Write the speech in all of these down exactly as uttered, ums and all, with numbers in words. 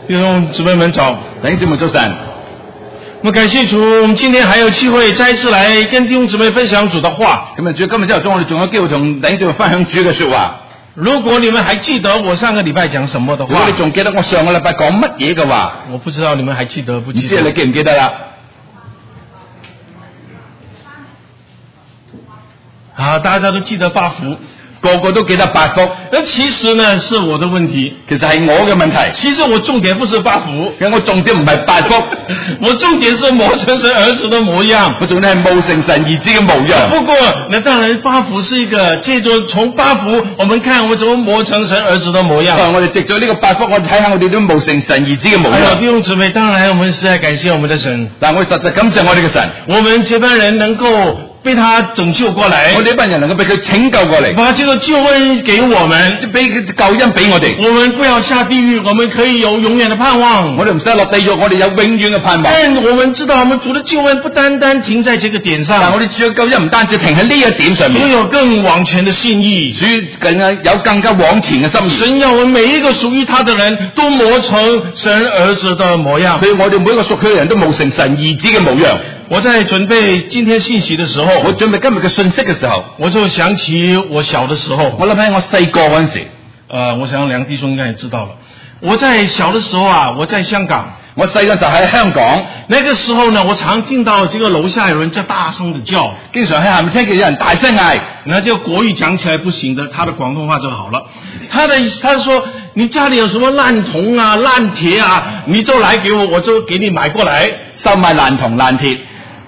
弟兄姊妹们早， 弟兄姊妹早晨。 我们感謝主，我們今天還有機會再一次來跟弟兄姊妹分享主的話。 咁啊，主今日朝頭早我哋仲有機會同弟兄姊妹分享主嘅說話。 如果你們還記得我上個禮拜講什麼的話， 如果你仲記得我上個禮拜講乜嘢嘅話， 我不知道你們還記得不記得？ 唔知你記唔記得啦？ 啊，大家都記得八福。 個個都記得八福， 而其實呢是我的問題， 其實係我嘅問題。 其實我重點不是八福， 其實我重點唔係八福， 我重點是磨成神兒子的模樣。 我重點係磨成神兒子嘅模樣。 不過，那當然八福是一個借着從八福，我們看我們怎麼磨成神兒子的模樣。 我哋藉咗呢個八福，我哋睇下我哋都磨成神兒子嘅模樣。 哎，弟兄姊妹，當然我們實在感謝我們的神。 但我實在感謝我哋嘅神， 我們這班人能夠被他拯救過來， 我哋呢班人能夠被佢拯救過嚟， 把這個救恩給我們， 俾救恩俾我哋。 我們不要下地獄，我們可以有永遠的盼望。 我哋唔使落地獄，我哋有永遠嘅盼望。 但我們知道，我們主的救恩不單單停在這個點上， 但我哋主嘅救恩唔單止停喺呢一點上面， 主有更往前的心意， 主更加有更加往前嘅心意。 神要我們每一個屬於他的人都磨成神兒子的模樣， 所以我哋每一個屬佢嘅人都磨成神兒子嘅模樣。 我在準備今天信息的時候， 我準備今日嘅信息嘅時候， 我就想起我小的時候。 我諗起我細個嗰陣時， 呃，我想梁弟兄應該也知道了。我在小的時候啊，我在香港。 我細個時候喺香港， 那個時候呢，我常聽到這個樓下有人在大聲的叫， 經常喺下面聽見有人大聲嗌。 那這個國語講起來不行的，他的廣東話就好了。他的他說，你家裏有什麼爛銅啊、爛鐵啊，你就來給我，我就給你買過來， 收買爛銅爛鐵。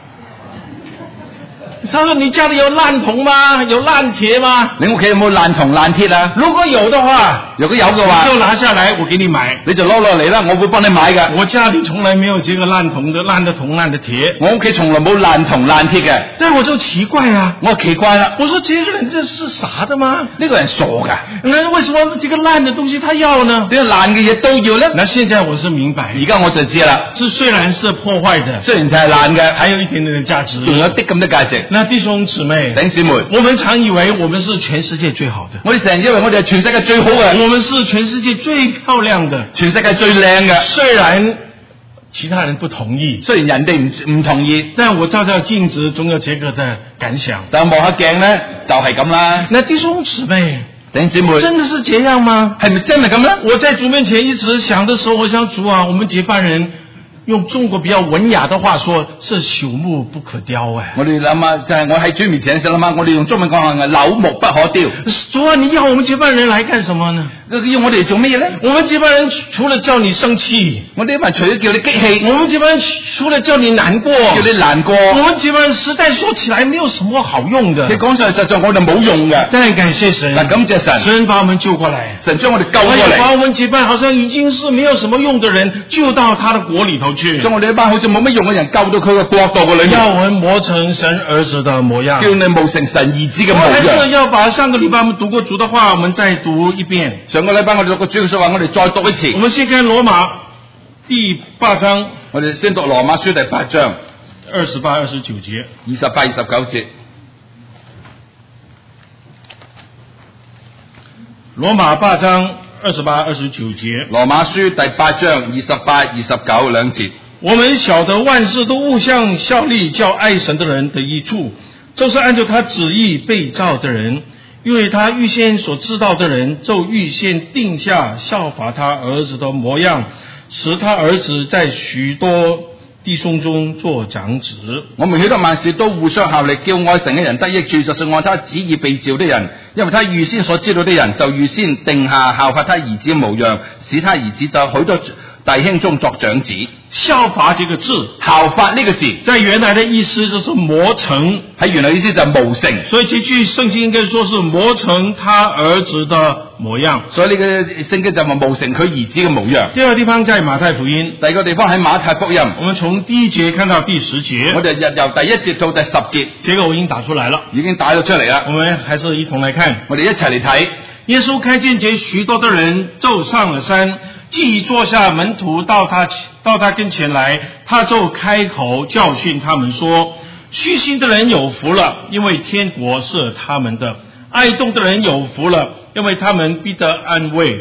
他說：你家裏有爛銅嗎？有爛鐵嗎？ 你屋企有冇爛銅爛鐵啊？ 如果有的話， 如果有嘅話， 你就拿下來，我給你買。 你就攞落嚟啦，我會幫你買㗎。 我家裏從來沒有這個爛銅的、爛的銅、爛的鐵。 我屋企從來冇爛銅爛鐵嘅。 但我就奇怪啊， 我奇怪啦， 我說這個人這是傻的嗎？ 呢個人傻㗎。 那為什麼這個爛的東西他要呢？ 呢個爛嘅嘢都要呢？ 那現在我是明白， 而家我就知啦。 這雖然是破壞的， 雖然就係爛嘅， 還有一點點的價值， 仲有啲咁多價值。 那弟兄姊妹。 弟兄姊妹， 我們常以為我們是全世界最好的， 我哋成日以為我哋係全世界最好嘅， 我們是全世界最漂亮的， 全世界最靚嘅。 雖然其他人不同意， 雖然人哋唔唔同意， 但我照照鏡子總有這個的感想。 但望下鏡咧，就係咁啦。 那弟兄姊妹， 弟兄姊妹， 真的是這樣嗎？ 係咪真係咁咧？ 我在主面前一直想的時候，我想主啊，我們這班人。用中國比較文雅的話說，是朽木不可雕哎。 我哋諗下，就係、是、我喺主面前嘅時候諗下，我哋用中文講係朽木不可雕。 主啊，你要我們這班人來幹什麼呢？ 要我哋做咩嘢咧？ 我們這班人除了叫你生氣， 我哋呢班除咗叫你激氣， 我們這班人除了叫你難過， 叫你難過， 我們這班人實在說起來沒有什麼好用的。 你講上實在我哋冇用嘅。 但感謝神， 但感謝神， 神把我們救過來， 神將我哋救過嚟， 把我們這班好像已經是沒有什麼用的人救到他的國裏頭去， 將我哋一班好似冇乜用嘅人救到佢嘅國度嘅裏面， 要我們磨成神兒子的模樣， 叫你磨成神兒子嘅模樣。 我還是要把上個禮拜我們讀過主的話，我們再讀一遍。 上個禮拜我哋讀過主嘅說話，我哋再讀一次。 我們先看羅馬第八章， 我哋先讀羅馬書第八章二十八、二十九節， 二十八、二十九節。 羅馬八章二十八、二十九節。 羅馬書第八章二十八、二十九兩節。 我們曉得萬事都互相效力，叫愛神的人得益處，就是按照他旨意被造的人，因為他預先所知道的人，就預先定下效法他兒子的模樣，使他兒子在許多弟兄中做長子。 我們曉得萬事都互相效力，叫愛神嘅人得益處，就是按他旨意被召的人，因為他預先所知道的人，就預先定下效法他兒子的模樣，使他兒子在許多弟兄中作長子。 效法這個字， 效法呢個字， 在原來的意思就是磨成， 喺原來意思就係磨成， 所以這句聖經應該說是磨成他兒子的模樣。 所以呢個聖經就係磨成佢兒子嘅模樣。 第二個地方在馬太福音， 第二個地方喺馬太福音， 我們從第一節看到第十節， 我哋日由第一節到第十節， 這個我已經打出來了， 已經打咗出嚟啦。 我們還是一同來看， 我哋一齊嚟睇。 耶穌看見這許多的人，就上了山，既坐下，門徒到他到他跟前來，他就開口教訓他們說：虛心的人有福了，因為天國是他們的；愛動的人有福了，因為他們必得安慰；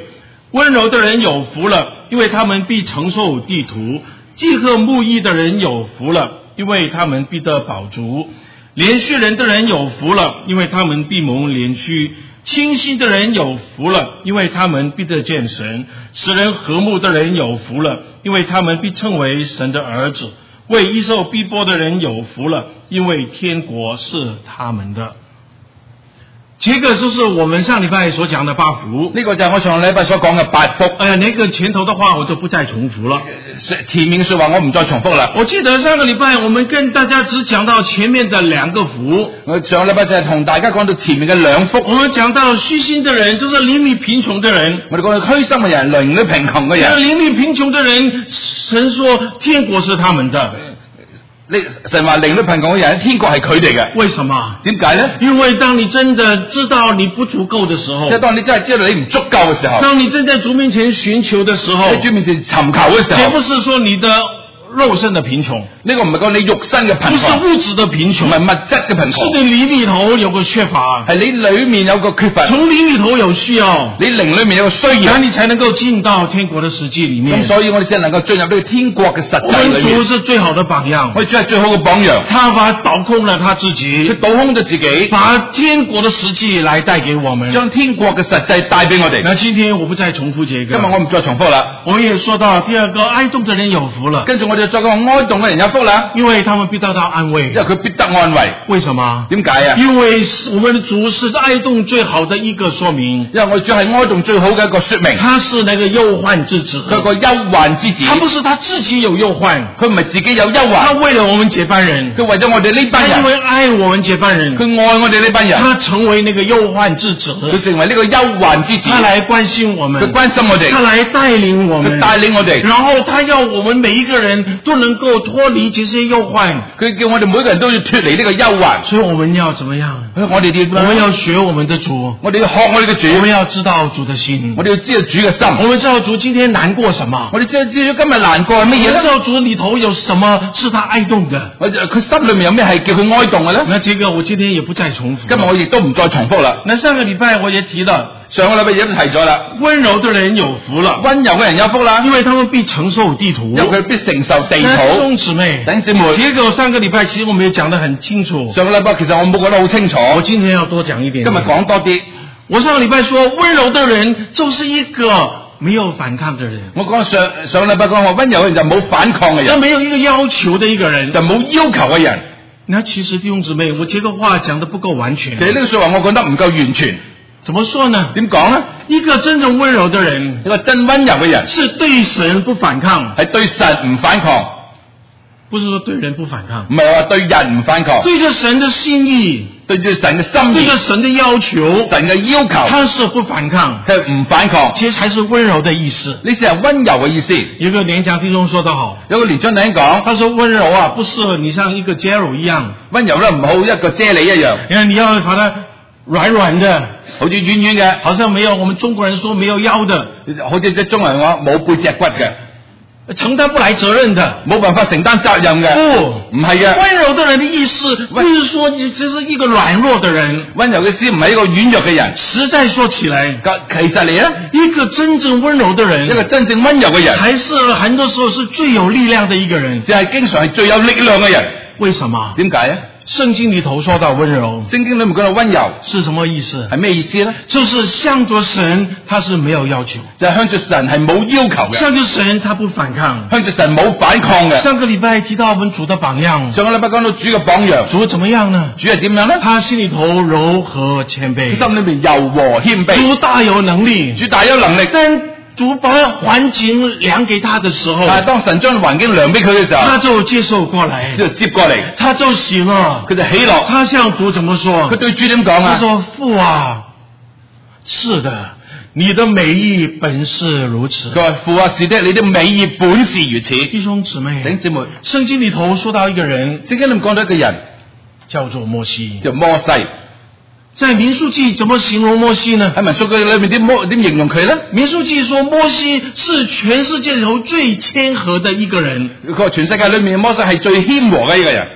温柔的人有福了，因为他们必承受地土；饥渴慕义的人有福了，因为他们必得饱足；连续人的人有福了，因为他们必蒙连续；清心的人有福了，因为他们必得见神；使人和睦的人有福了，因为他们必称为神的儿子；为易受逼迫的人有福了，因为天國是他們的。這個就是我們上禮拜所講的八福。 呢個就係我上禮拜所講嘅八福。 呃，那個前頭的話我就不再重複了。 前面嘅說話我唔再重複啦。 我記得上個禮拜我們跟大家只講到前面的兩個福。 我上個禮拜就係同大家講到前面嘅兩福。 我們講到虛心的人，就是靈裡貧窮的人。 我哋講到虛心嘅人，靈裡貧窮嘅人。 靈裡貧窮的人，神說天國是他們的。 你神話靈裡貧窮嘅人，天國係佢哋嘅。 為什麼？ 點解咧？ 因為當你真的知道你不足夠的時候， 即係當你真係知道你唔足夠嘅時候， 當你正在主面前尋求的時候， 喺主面前尋求嘅時候， 這不是說你的肉身的貧窮， 呢個唔係講你肉身嘅貧窮， 不是物質的貧窮， 唔係物質嘅貧窮， 是你靈裡頭有個缺乏， 係你裏面有個缺乏， 從靈裡頭有需要， 你靈裏面有個需要， 那你才能夠進到天國的實際裡面。 咁所以我哋先能夠進入呢個天國嘅實際裏面。 我們主是最好的榜樣， 我哋主係最好嘅榜樣。 他把倒空了他自己， 佢倒空咗自己， 把天國的實際來帶給我們， 將天國嘅實際帶俾我哋。 那今天我不再重複這個， 今日我唔再重複啦。 我也說到第二個，哀慟的人有福了。 跟住我哋再講哀慟嘅人有福啦， 因為他們必得到安慰， 因為佢必得安慰。 為什麼？ 點解啊？ 因為我們的主是哀慟最好的一個說明， 因為我哋主係哀慟最好嘅一個說明。 他是那個憂患之子， 佢個憂患之子， 他不是他自己有憂患， 佢唔係自己有憂患， 他為了我們這班人， 佢為咗我哋呢班人， 因為愛我們這班人， 佢愛我哋呢班人， 他成為那個憂患之子， 佢成為呢個憂患之子， 他來關心我們， 佢關心我哋， 他來帶領我們， 佢帶領我哋， 然後他要我們每一個人都能夠脫離這些憂患， 佢叫我哋每個人都要脫離呢個憂患， 所以我們要怎麼樣？ 我哋要， 我們要學我們的主， 我哋要學我哋嘅主， 我們要知道主的心， 我哋要知道主嘅心， 我們知道主今天難過什麼， 我哋知道知道今日難過係乜嘢咧？ 我知道主裏頭有什麼是他哀慟的， 我佢心裏面有咩係叫佢哀慟嘅咧？ 那這個我今天也不再重複， 今日我亦都唔再重複啦。 那上個禮拜我也提了， 上個禮拜亦都提咗啦， 溫柔的人有福了， 溫柔嘅人有福啦， 因為他們必承受地土， 因為佢必承受地土。 弟兄姊妹， 弟兄姊妹， 結果上個禮拜其實我們也講得很清楚， 上個禮拜其實我冇講得好清楚， 我今天要多講一點點， 今日講多啲。 我上個禮拜說溫柔的人就是一個沒有反抗的人， 我講上上個禮拜講話溫柔嘅人就冇反抗嘅人， 就沒有一個要求的一個人， 就冇要求嘅人。 那其實弟兄姊妹，我這個話講得不夠完全， 其實呢個說話我講得唔夠完全。 怎麼說呢？ 點講呢？ 一個真正溫柔的人， 一個真溫柔嘅人， 是對神不反抗， 係對神唔反抗， 不是說對人不反抗， 唔係話對人唔反抗， 對着神的心意， 對住神嘅心意， 對着神的要求， 神嘅要求， 他是不反抗， 佢唔反抗， 其實才是溫柔的意思。 呢是係溫柔嘅意思。 有個年長弟兄說得好， 有個年長弟兄講， 他說溫柔啊，不是你像一個 jello 一樣， 溫柔咧唔好一個啫喱一樣， 因為你要把它軟軟的， 好似軟軟嘅， 好像沒有我們中國人說沒有腰的， 好似即中國人話冇背脊骨嘅， 承擔不來責任的， 冇辦法承擔責任嘅。 不， 唔係嘅。 溫柔的人的意思，不是說你只是一個軟弱的人。 溫柔嘅意思唔係一個軟弱嘅人。 實在說起來， 其實嚟咧， 一個真正溫柔的人， 一個真正溫柔嘅人， 才是很多時候是最有力量的一個人， 就係經常係最有力量嘅人。 為什麼？ 點解啊？ 聖經裏頭說到溫柔， 聖經裏面講到溫柔是什麼意思？ 係咩意思咧？ 就是向着神，他是沒有要求， 就係向着神係冇要求嘅。 向着神，他不反抗， 向着神冇反抗嘅。 上個禮拜提到我們主的榜樣， 上個禮拜講到主嘅榜樣， 主怎麼樣呢？ 主係點樣咧？ 他心裏頭柔和謙卑， 心裏面柔和謙卑， 主大有能力， 主大有能力， 但主把環境量給他的時候， 但係當神將環境量俾佢嘅時候， 他就接受過來， 就接過嚟， 他就喜樂， 佢就喜樂。 他向主怎麼說？ 佢對主點講啊？ 他說：父啊，是的，你的美意本是如此。 佢話：父啊，是的，你的美意本是如此。 弟兄姊妹， 弟兄姊妹， 聖經裏頭說到一個人， 聖經裏面講到一個人叫做摩西， 叫摩西。 在民數記怎麼形容摩西呢？ 喺民數記裏面點摩點形容佢咧？ 民數記說摩西是全世界裏頭最謙和的一個人。 佢話全世界裏面摩西係最謙和嘅一個人。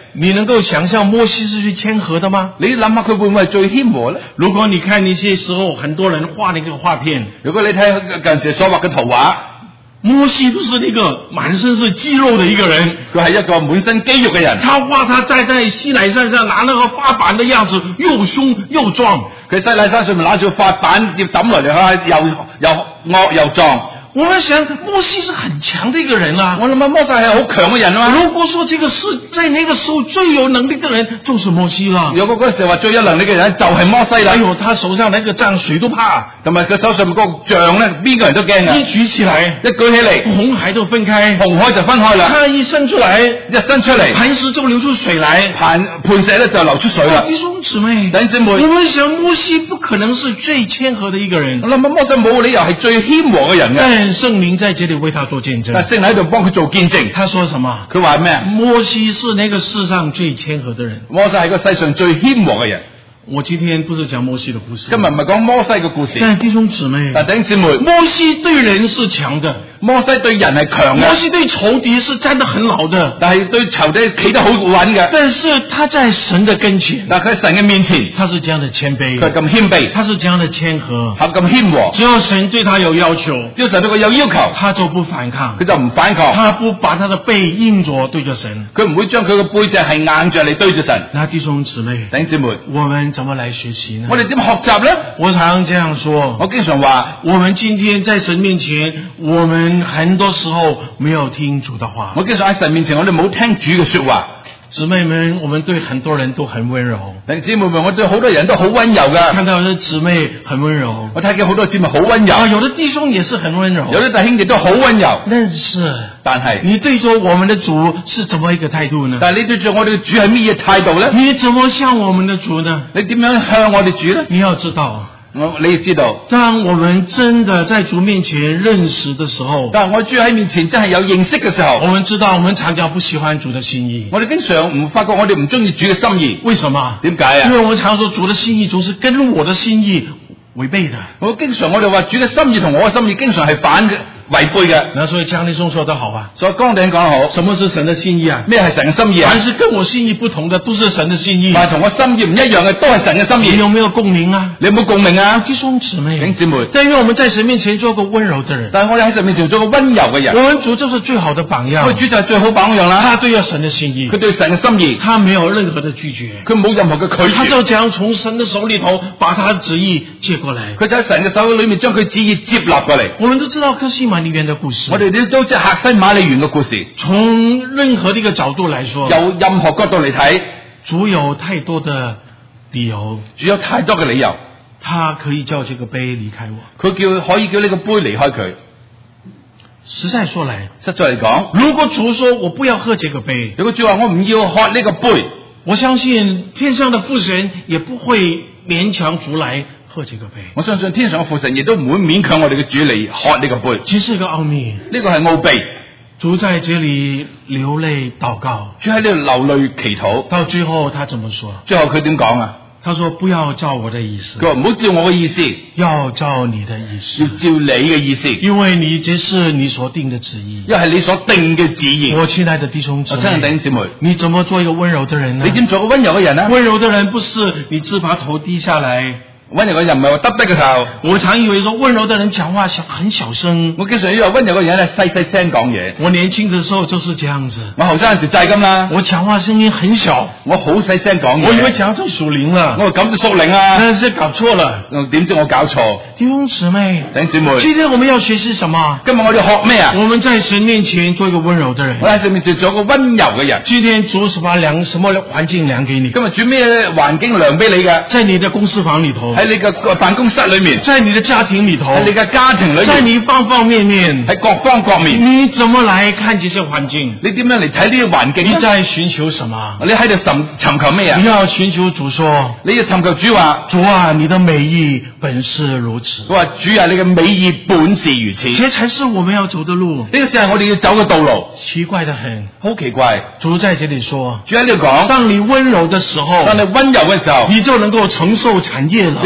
你能夠想象摩西是最謙和的嗎？ 你諗下佢會唔會係最謙和咧？ 如果你看那些時候，很多人畫那個畫片， 如果你睇近時所畫嘅圖畫， 摩西都是那個滿身是肌肉的一個人， 佢係一個滿身肌肉嘅人。 他畫他站在西乃山上拿那個法板的樣子，又兇又壯。 佢西乃山上面拿住法板要抌落嚟，嚇又又惡又壯。 我們想摩西是很強的一個人啊， 我諗啊，摩西係好強嘅人啊。 如果說這個是在那個時候最有能力的人，就是摩西啦。 如果嗰時候話最有能力嘅人就係摩西啦。 哎呦，他手上那個杖誰都怕， 同埋佢手上面嗰個杖咧，邊個人都驚啊！ 一舉起來， 一舉起嚟， 紅海就分開， 紅海就分開啦。 他一伸出來， 一伸出嚟， 磐石就流出水來， 磐磐石咧就流出水啦。 弟兄姊妹， 弟兄姊妹， 我們想摩西不可能是最謙和的一個人， 我諗啊，摩西冇理由係最謙和嘅人嘅。 但聖靈在這裏為他做見證， 但聖靈喺度幫佢做見證。 他說什麼？ 佢話咩啊？ 摩西是那個世上最謙和的人。 摩西係個世上最謙和嘅人。 我今天不是講摩西的故事， 今日唔係講摩西嘅故事。 但弟兄姊妹， 但弟兄姊妹， 摩西對人是強的， 摩西對人係強嘅， 摩西對仇敵是站得很牢的， 但係對仇敵企得好穩嘅。 但是他在神的跟前， 但佢喺神嘅面前， 他是這樣的謙卑， 佢咁謙卑， 他是這樣的謙和， 係咁謙和。 只要神對他有要求， 只要神對佢有要求， 他就不反抗， 佢就唔反抗， 他不把他的背硬着對着神， 佢唔會將佢嘅背脊係硬着嚟對住神。 那弟兄姊妹， 弟兄姊妹， 我們怎麼來學習呢？ 我哋點學習咧？ 我常常這樣說， 我經常話， 我們今天在神面前，我們很多時候沒有聽主的話。 我經常喺神面前，我哋冇聽主嘅說話。 姊妹們，我們對很多人都很溫柔。 弟兄姊妹們，我對好多人都好溫柔噶。 看到有啲姊妹很溫柔， 我睇見好多姊妹好溫柔。 啊，有的弟兄也是很溫柔， 有啲弟兄亦都好溫柔。 但是， 但係你對着我們的主是怎麼一個態度呢？ 但係你對住我哋嘅主係咩嘢態度咧？ 你怎麼向我們的主呢？ 你點樣向我哋主咧？ 你要知道。 我你要知道， 當我們真的在主面前認識的時候， 但係我主喺面前真係有認識嘅時候， 我們知道我們常常不喜歡主的心意。 我哋經常唔發覺我哋唔中意主嘅心意。 為什麼？ 點解啊？ 因為我們常說主的心意總是跟我的心意違背的。 我經常我哋話主嘅心意同我嘅心意經常係反嘅。違背嘅， 那所以江弟兄說得好啊， 所以江弟兄講得好， 什麼是神的心意啊？ 咩係神嘅心意啊？ 凡是跟我心意不同的，都是神的心意。 但係同我心意唔一樣嘅，都係神嘅心意。 你有沒有共鳴啊？ 你有冇共鳴啊？ 弟兄姊妹， 弟兄姊妹， 但願我們在神面前做個溫柔的人。 但係我哋喺神面前做個溫柔嘅人。 我們主就是最好的榜樣。 我主就係最好榜樣啦。 他對神的心意， 佢對神嘅心意， 他沒有任何的拒絕， 佢冇任何嘅拒絕。 他就將從神的手裏頭把他的旨意接過來。 佢就喺神嘅手裏面將佢旨意接納過嚟。 我們都知道客西馬尼園的故事。 我哋都知客西馬尼園嘅故事。 從任何的一個角度來說， 由任何角度嚟睇， 主有太多的理由， 主有太多嘅理由， 他可以叫這個杯離開我， 佢叫可以叫呢個杯離開佢。 實在說來， 實在嚟講， 如果主說我不要喝這個杯， 如果主話我唔要喝呢個杯， 我相信天上的父神也不會勉強主來喝這個杯。 我相信天上嘅父神亦都唔會勉強我哋嘅主嚟喝呢個杯。 其實是個奧秘， 呢個係奧秘。 主在這裏流淚禱告， 主喺呢度流淚祈禱， 到最後他怎麼說？ 最後佢點講啊？ 他說不要照我的意思， 佢話唔好照我嘅意思， 要照你的意思， 要照你嘅意思， 因為你這是你所定的旨意， 因為係你所定嘅旨意。 我親愛的弟兄姊妹， 我親愛的弟兄姊妹， 你怎麼做一個溫柔的人呢？ 你點做個溫柔嘅人呢？ 溫柔的人不是你只把頭低下來。 溫柔嘅人唔係話耷低個頭。 我常以為說溫柔的人講話小很小聲。 我經常以為溫柔嘅人咧細細聲講嘢。 我年輕的時候就是這樣子。 我後生嗰時就係咁啦。我講話聲音很小， 我好細聲講嘢。 我以為講就屬靈啦， 我咁就屬靈啊。 但是搞錯了。 點知我搞錯？ 弟兄姊妹， 弟兄姊妹， 今天我們要學習什麼？ 今日我哋學咩啊？ 我們在神面前做一個溫柔的人。 我喺神面前做個溫柔嘅人。 今天主什麼量什麼環境量給你？ 今日主咩環境量俾你嘅？ 在你的公司房裏頭， 喺你嘅辦公室裏面， 在你的家庭裏頭， 喺你嘅家庭裏面， 在你方方面面， 喺各方各面， 你怎麼來看這些環境？ 你點樣嚟睇呢啲環境？ 你在尋求什麼？ 你喺度尋尋求咩啊？ 你要尋求主說， 你要尋求主話， 主啊，你的美意本是如此。 佢話主啊，你嘅美意本是如此。 這才是我們要走的路。 呢個先係我哋要走嘅道路。 奇怪得很， 好奇怪。 主在這裏說， 主喺呢度講， 當你溫柔的時候， 當你溫柔嘅時候， 你就能夠承受產業了。 你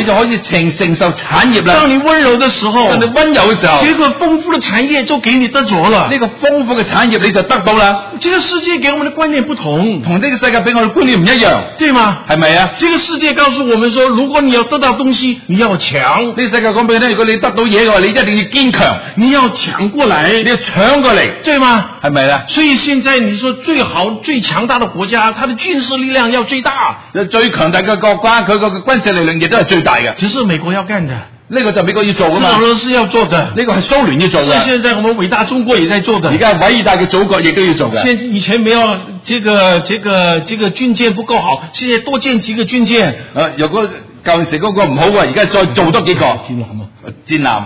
你就可以承承受產業啦。 當你溫柔的時候， 當你溫柔嘅時候， 這個豐富的產業就給你得着了。 呢個豐富嘅產業你就得到啦。 這個世界給我們的觀念不同， 同呢個世界俾我哋觀念唔一樣， 對嗎？ 係咪啊？ 這個世界告訴我們說，如果你要得到東西，你要搶。 呢個世界講俾你聽，如果你得到嘢嘅話，你一定要堅強， 你要搶過來， 你要搶過嚟， 對嗎？ 係咪啊？ 所以現在你說最好最強大的國家，它的軍事力量要最大。 最強大嘅國家，佢個軍事力量亦都係最大嘅。 只是美國要幹的。 呢個就美國要做噶嘛， 是俄羅斯要做的， 呢個係蘇聯要做嘅。 是現在我們偉大中國也在做的， 而家偉大嘅祖國亦都要做嘅。 現以前沒有這個這個這個軍艦不夠好，現在多建幾個軍艦。 啊，如果舊陣時嗰個唔好啊，而家再做多幾個戰艦啊， 戰艦。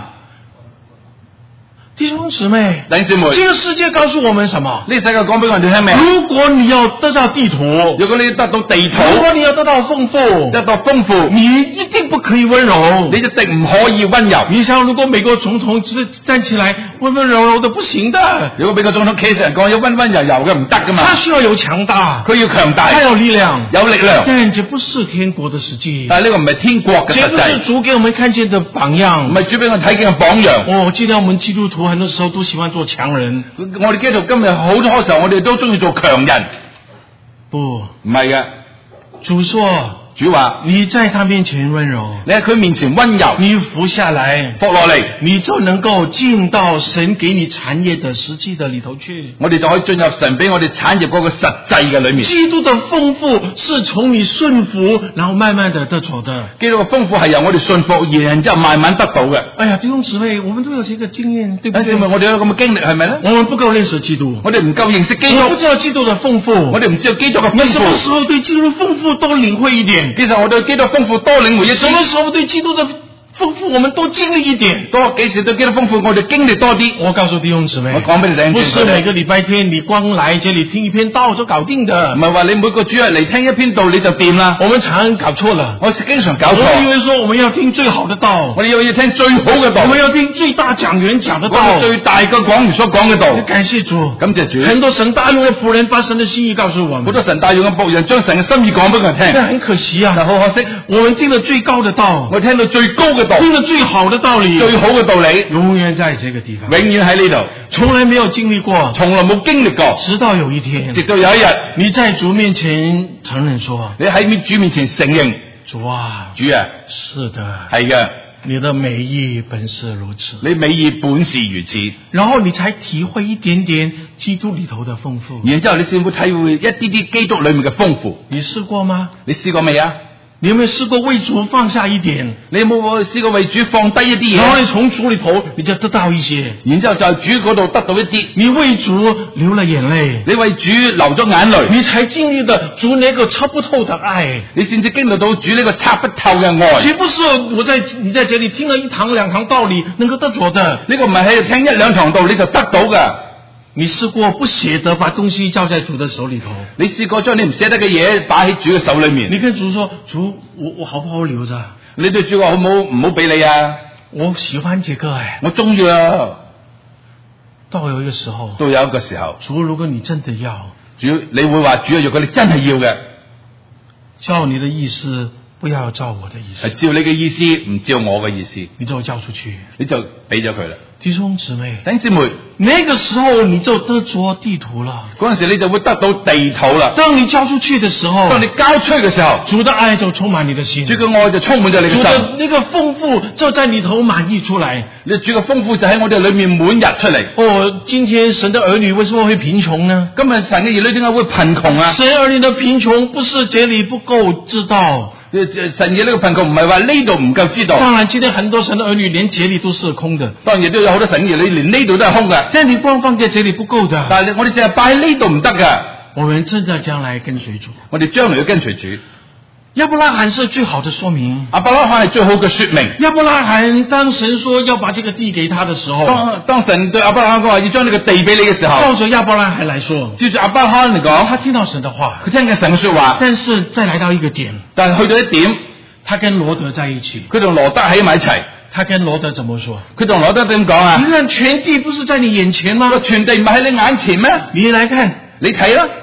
弟兄姊妹， 弟兄姊妹， 這個世界告訴我們什麼？ 呢個世界講俾我哋聽咩？ 如果你要得到地圖， 如果你要得到地圖， 如果你要得到豐富， 得到豐富， 你一定不可以溫柔， 你一定唔可以溫柔。 你想，如果美國總統只站起來溫溫柔柔的，不行的。 如果美國總統企起嚟講要溫溫柔柔嘅，唔得噶嘛。 他需要有強大， 佢要強大， 他有力量， 有力量。 但這不是天國的實際， 但係呢個唔係天國嘅實際， 這不是主給我們看見的榜樣， 唔係主俾我睇見嘅榜樣。 哦，我記得我們基督徒很多時候都喜歡做強人， 我哋基督徒今日好多時候，我哋都中意做強人。 不， 唔係嘅。 主說， 主話你在他面前溫柔， 你喺佢面前溫柔， 你服下來， 服落嚟， 你就能夠進到神給你產業的實際的裏頭去。 我哋就可以進入神俾我哋產業嗰個實際嘅裏面。 基督的豐富是從你順服，然後慢慢的得着的。 基督嘅豐富係由我哋順服，然之後慢慢得到嘅。 哎呀，弟兄姊妹，我們都有這個經驗，對不對？ 因為我哋有咁嘅經歷，係咪咧？ 我們不夠認識基督， 我哋唔夠認識基督， 我們不知道基督的豐富， 我哋唔知道基督嘅豐你什麼富。 時候對基督的豐富都領會一點？ 其實我對基督豐富多領會一啲。 什麼時候對基督的豐富我們多經歷一點？ 多幾時對基督豐富我哋經歷多啲。 我告訴弟兄姊妹， 我講俾你聽， 不是每個禮拜天你光來這裏聽一篇道就搞定的。 唔係話你每個主日嚟聽一篇道你就掂啦。 我們常搞錯了， 我經常搞錯。 我們以為說我們要聽最好的道， 我哋要要聽最好嘅道， 我們要聽最大講員講的道， 最大嘅講員所講嘅道。 感謝主， 感謝主。 很多神大用嘅僕人把神的心意告訴我們， 好多神大用嘅僕人將神嘅心意講俾我哋聽。 但很可惜啊， 但好可惜， 我們聽了最高的道， 我聽到最高嘅道， 聽了最好的道理， 最好嘅道理， 永遠在這個地方， 永遠喺呢度， 從來沒有經歷過， 從來冇經歷過， 直到有一天， 直到有一日， 你在主面前承認說， 你喺主面前承認， 主啊， 主啊， 是的， 係嘅， 你的美意本是如此， 你美意本是如此， 然後你才體會一點點基督裏頭的豐富， 然之後你先會體會一啲啲基督裏面嘅豐富。 你試過嗎？ 你試過未啊？ 你有沒有試過為主放下一點？ 你有冇試過為主放低一啲嘢？ 然後你從主裏頭你就得到一些， 然之後就喺主嗰度得到一啲。 你為主流了眼淚， 你為主流咗眼淚， 你才經歷的主那個測不透的愛， 你先至經歷到主呢個測不透嘅愛。 豈不是我在你在這裏聽了一堂兩堂道理能夠得着的？ 呢個唔係喺度聽一兩堂道你就得到㗎。 你試過不捨得把東西交在主的手裏頭？ 你試過將你唔捨得嘅嘢擺喺主嘅手裏面？ 你跟主說：主，我我好不好留着？ 你對主話好唔好？唔好俾你啊！ 我喜歡這個哎， 我中意啊！ 到有一個時候， 到有一個時候， 主，如果你真的要， 主你會話主啊，如果你真係要嘅， 照你的意思，不要照我的意思， 係照你嘅意思，唔照我嘅意思， 你就交出去， 你就俾咗佢啦。 弟兄姊妹， 弟兄姊妹， 那個時候你就得着地圖了。 嗰陣時你就會得到地圖啦。 當你交出去的時候， 當你交出去嘅時候， 主的愛就充滿你的心， 主嘅愛就充滿咗你嘅心， 主的那個豐富就在裏頭滿溢出來。 你主嘅豐富就喺我哋裏面滿溢出嚟。 哦，今天神的兒女為什麼會貧窮呢？ 今日神嘅兒女點解會貧窮啊？ 神兒女的貧窮不是這裏不夠知道。 神嘅呢個貧窮唔係話呢度唔夠知道。 當然，今天很多神的兒女連這裏都是空的。 當然亦都有好多神嘅兒女連呢度都係空嘅。 但你光放在這裏不夠的。 但係我哋淨係擺喺呢度唔得㗎。 我們真的將來跟隨主。 我哋將來要跟隨主。 亞伯拉罕是最好的說明。 亞伯拉罕係最好嘅說明。 亞伯拉罕當神說要把這個地給他的時候， 當當神對亞伯拉罕講話要將呢個地俾你嘅時候， 照着亞伯拉罕來說， 照住亞伯拉罕嚟講， 他聽到神的話， 佢聽緊神嘅說話， 但是再來到一個點， 但係去到一點， 他跟羅德在一起， 佢同羅德喺埋一齊。 他跟羅德怎麼說？ 佢同羅德點講啊？ 你看全地不是在你眼前嗎？ 個全地唔係喺你眼前咩？ 你來看， 你睇啦。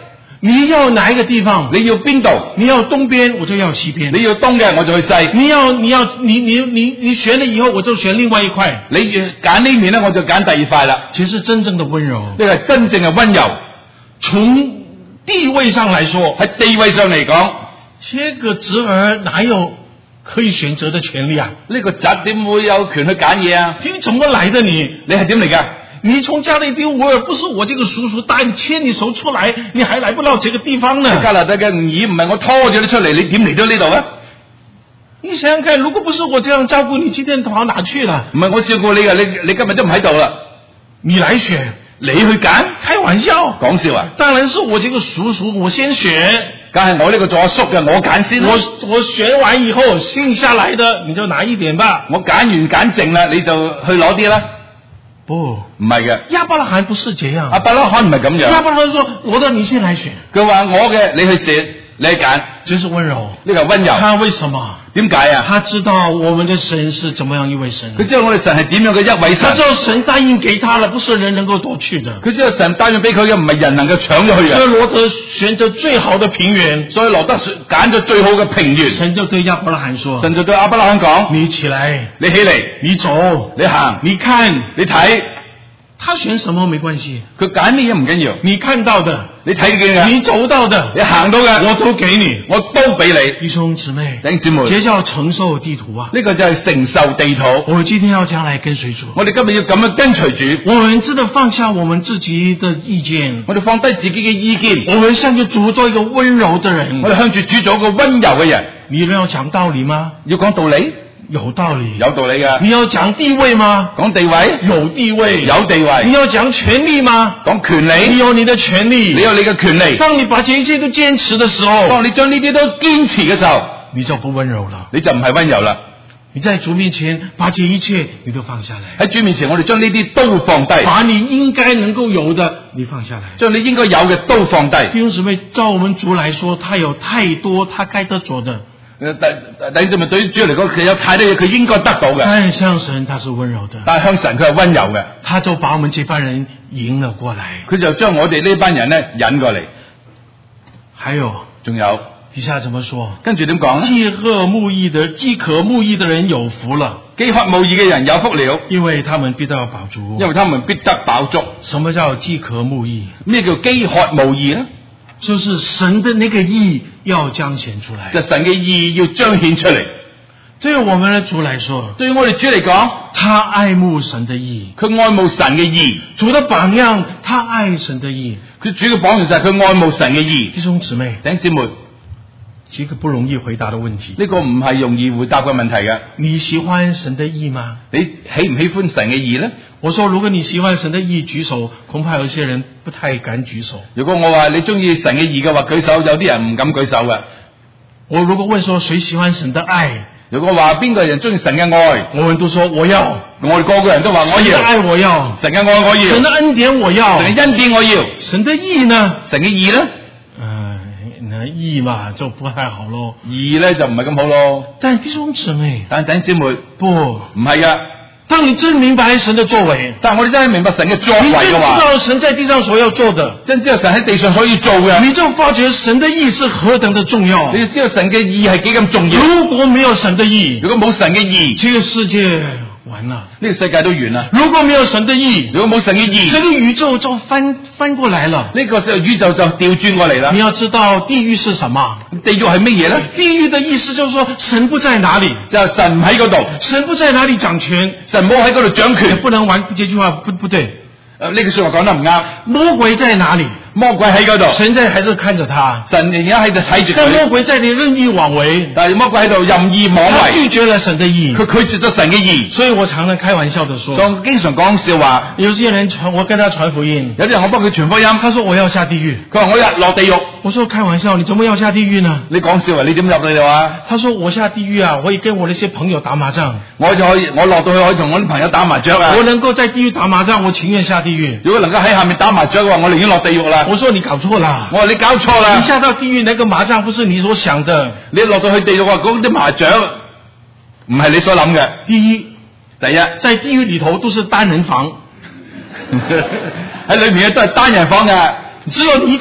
你要哪一個地方？ 你要邊度？ 你要東邊，我就要西邊。 你要東嘅，我就去西。 你要你要你你你你選了以後，我就選另外一塊。 你揀呢面咧，我就揀第二塊啦。 其實真正的溫柔， 呢個係真正嘅溫柔。 從地位上來說， 喺地位上嚟講， 這個侄兒哪有可以選擇的權利啊？ 呢個侄點會有權去揀嘢啊？ 你怎麼來的你？ 你係點嚟㗎？ 你從加勒底烏爾不是我這個叔叔帶你牽你手出來，你還來不到這個地方呢？ 加拿大嘅吾爾唔係我拖咗你出嚟，你點嚟到呢度啊？ 你想想看，如果不是我這樣照顧你，今天跑哪去了？ 唔係我照顧你嘅，你你今日都唔喺度啦。 你來選， 你去揀， 開玩笑， 講笑啊！ 當然是我這個叔叔，我先選。 梗係我呢個做阿叔嘅，我揀先。 我我選完以後，剩下來的你就拿一點吧。 我揀完揀剩啦，你就去攞啲啦。 不， 唔係嘅， 亞伯拉罕不是這樣。 亞伯拉罕唔係咁樣。 亞伯拉罕說：我的你先來選。 佢話我嘅，你去選，你去揀， 這是溫柔。 呢個溫柔。 他為什麼？ 點解啊？ 他知道我們的神是怎麼樣一位神。 佢知道我哋神係點樣嘅一位神。 他知道神答應給他了，不是人能夠奪去的。 佢知道神答應俾佢嘅唔係人能夠搶咗去嘅。 所以羅德選擇最好的平原， 所以羅德揀咗最好嘅平原。 神就對亞伯拉罕說： 神就對亞伯拉罕講： 你起來， 你起嚟， 你走， 你行， 你看， 你睇。 他選什麼沒關係， 佢揀咩嘢唔緊要。 你看到的， 你睇見嘅， 你走到的， 你行到嘅， 我都給你， 我都俾你。 弟兄姊妹， 弟兄姊妹， 這叫承受地圖啊！ 呢個就係承受地圖。 我們今天要將來跟隨主， 我哋今日要咁樣跟隨主。 我們真的放下我們自己的意見， 我哋放低自己嘅意見， 我們向着主做一個溫柔的人。 我哋向住主做一個溫柔嘅人。 你要講道理嗎？ 要講道理。 有道理， 有道理嘅。 你要講地位嗎？ 講地位， 有地位， 有地位。 你要講權利嗎？ 講權利， 你有你的權利， 你有你嘅權利。 當你把這一切都堅持的時候， 當你將呢啲都堅持嘅時候， 你就不溫柔了， 你就唔係溫柔啦。 你在主面前把這一切你都放下來， 喺主面前我哋將呢啲都放低， 把你應該能夠有的你放下來， 將你應該有嘅都放低。 弟兄姊妹，照我們主來說，他有太多他該得着的。 誒，第第二，咪對於主嚟講，佢有太多嘢佢應該得到嘅。 但向神他是溫柔的， 但係向神佢係溫柔嘅， 他就把我們這班人引了過來， 佢就將我哋呢班人咧引過嚟。 還有， 仲有底下怎麼說？ 跟住點講咧？ 飢渴慕義的飢渴慕義的人有福了， 飢渴慕義嘅人有福了， 因為他們必得飽足。 因為他們必得飽足。 什麼叫飢渴慕義？ 咩叫飢渴慕義咧？ 就是神的那個義要彰顯出來， 就神嘅義要彰顯出嚟。 對我們的主來說， 對於我哋主嚟講， 他愛慕神的義， 佢愛慕神嘅義。 主的榜樣，他愛神的義。 佢主嘅榜樣就係佢愛慕神嘅義。 弟兄姊妹， 弟兄姊妹， 這個不容易回答的問題， 呢個唔係容易回答嘅問題嘅。 你喜歡神的義嗎？ 你喜唔喜歡神嘅義咧？ 我說，如果你喜歡神的義，舉手，恐怕有些人不太敢舉手。 如果我話你中意神嘅義嘅話，舉手，有啲人唔敢舉手嘅。 我如果問說誰喜歡神的愛， 如果話邊個人中意神嘅愛， 我們都說我要。 我哋個個人都話我要。神的愛我要， 神嘅愛我要， 神的恩典我要， 神嘅恩典我要。 神的義呢？ 神嘅義咧？ 嗯，那義嘛就不太好咯。 義咧就唔係咁好咯。 但弟兄姊妹， 但弟兄姊妹， 不， 唔係噶。 當你真明白神的作為， 但係我哋真係明白神嘅作為嘅話， 你真知道神在地上所要做的， 真知道神喺地上所以做嘅， 你就發覺神的義是何等的重要。 你就知道神嘅義係幾咁重要。 如果沒有神的義， 如果冇神嘅義， 這個世界完了， 呢個世界都完啦。 如果沒有神的義， 如果冇神嘅義， 這個宇宙就翻翻過來了。 呢個時候宇宙就調轉過嚟啦。 你要知道地獄是什麼？ 地獄係乜嘢咧？ 地獄的意思就是說神不在哪裏， 就係神唔喺嗰度， 神不在哪裏掌權， 神冇喺嗰度掌權。 不能玩這句話不不對。 誒，呢句說話講得唔啱。 魔鬼在哪裏？ 魔鬼喺嗰度， 神在還是看着他。 神而家喺度睇住佢。 但魔鬼在你任意妄為， 但係魔鬼喺度任意妄為， 拒絕了神的義， 佢拒絕咗神嘅義。 所以我常常開玩笑地說， 我經常講笑話。 有些人傳我跟他傳福音， 有啲人我幫佢傳福音， 他說我要下地獄， 佢話我要落地獄。 我說開玩笑，你怎麼要下地獄呢？ 你講笑啊？你點入去度啊？ 他說我下地獄啊，我可以跟我那些朋友打麻將， 我就可以我落到去可以同我啲朋友打麻雀啊。 我能夠在地獄打麻將，我情願下地獄。 如果能夠喺下面打麻雀嘅話，我寧願落地獄啦。 我說你搞錯啦， 我話你搞錯啦， 你下到地獄那個麻將不是你所想的， 你落到去地獄話嗰啲麻雀唔係你所諗嘅。 第一， 第一， 在地獄裏頭都是單人房， 喺裏面都係單人房嘅， 只有你一個。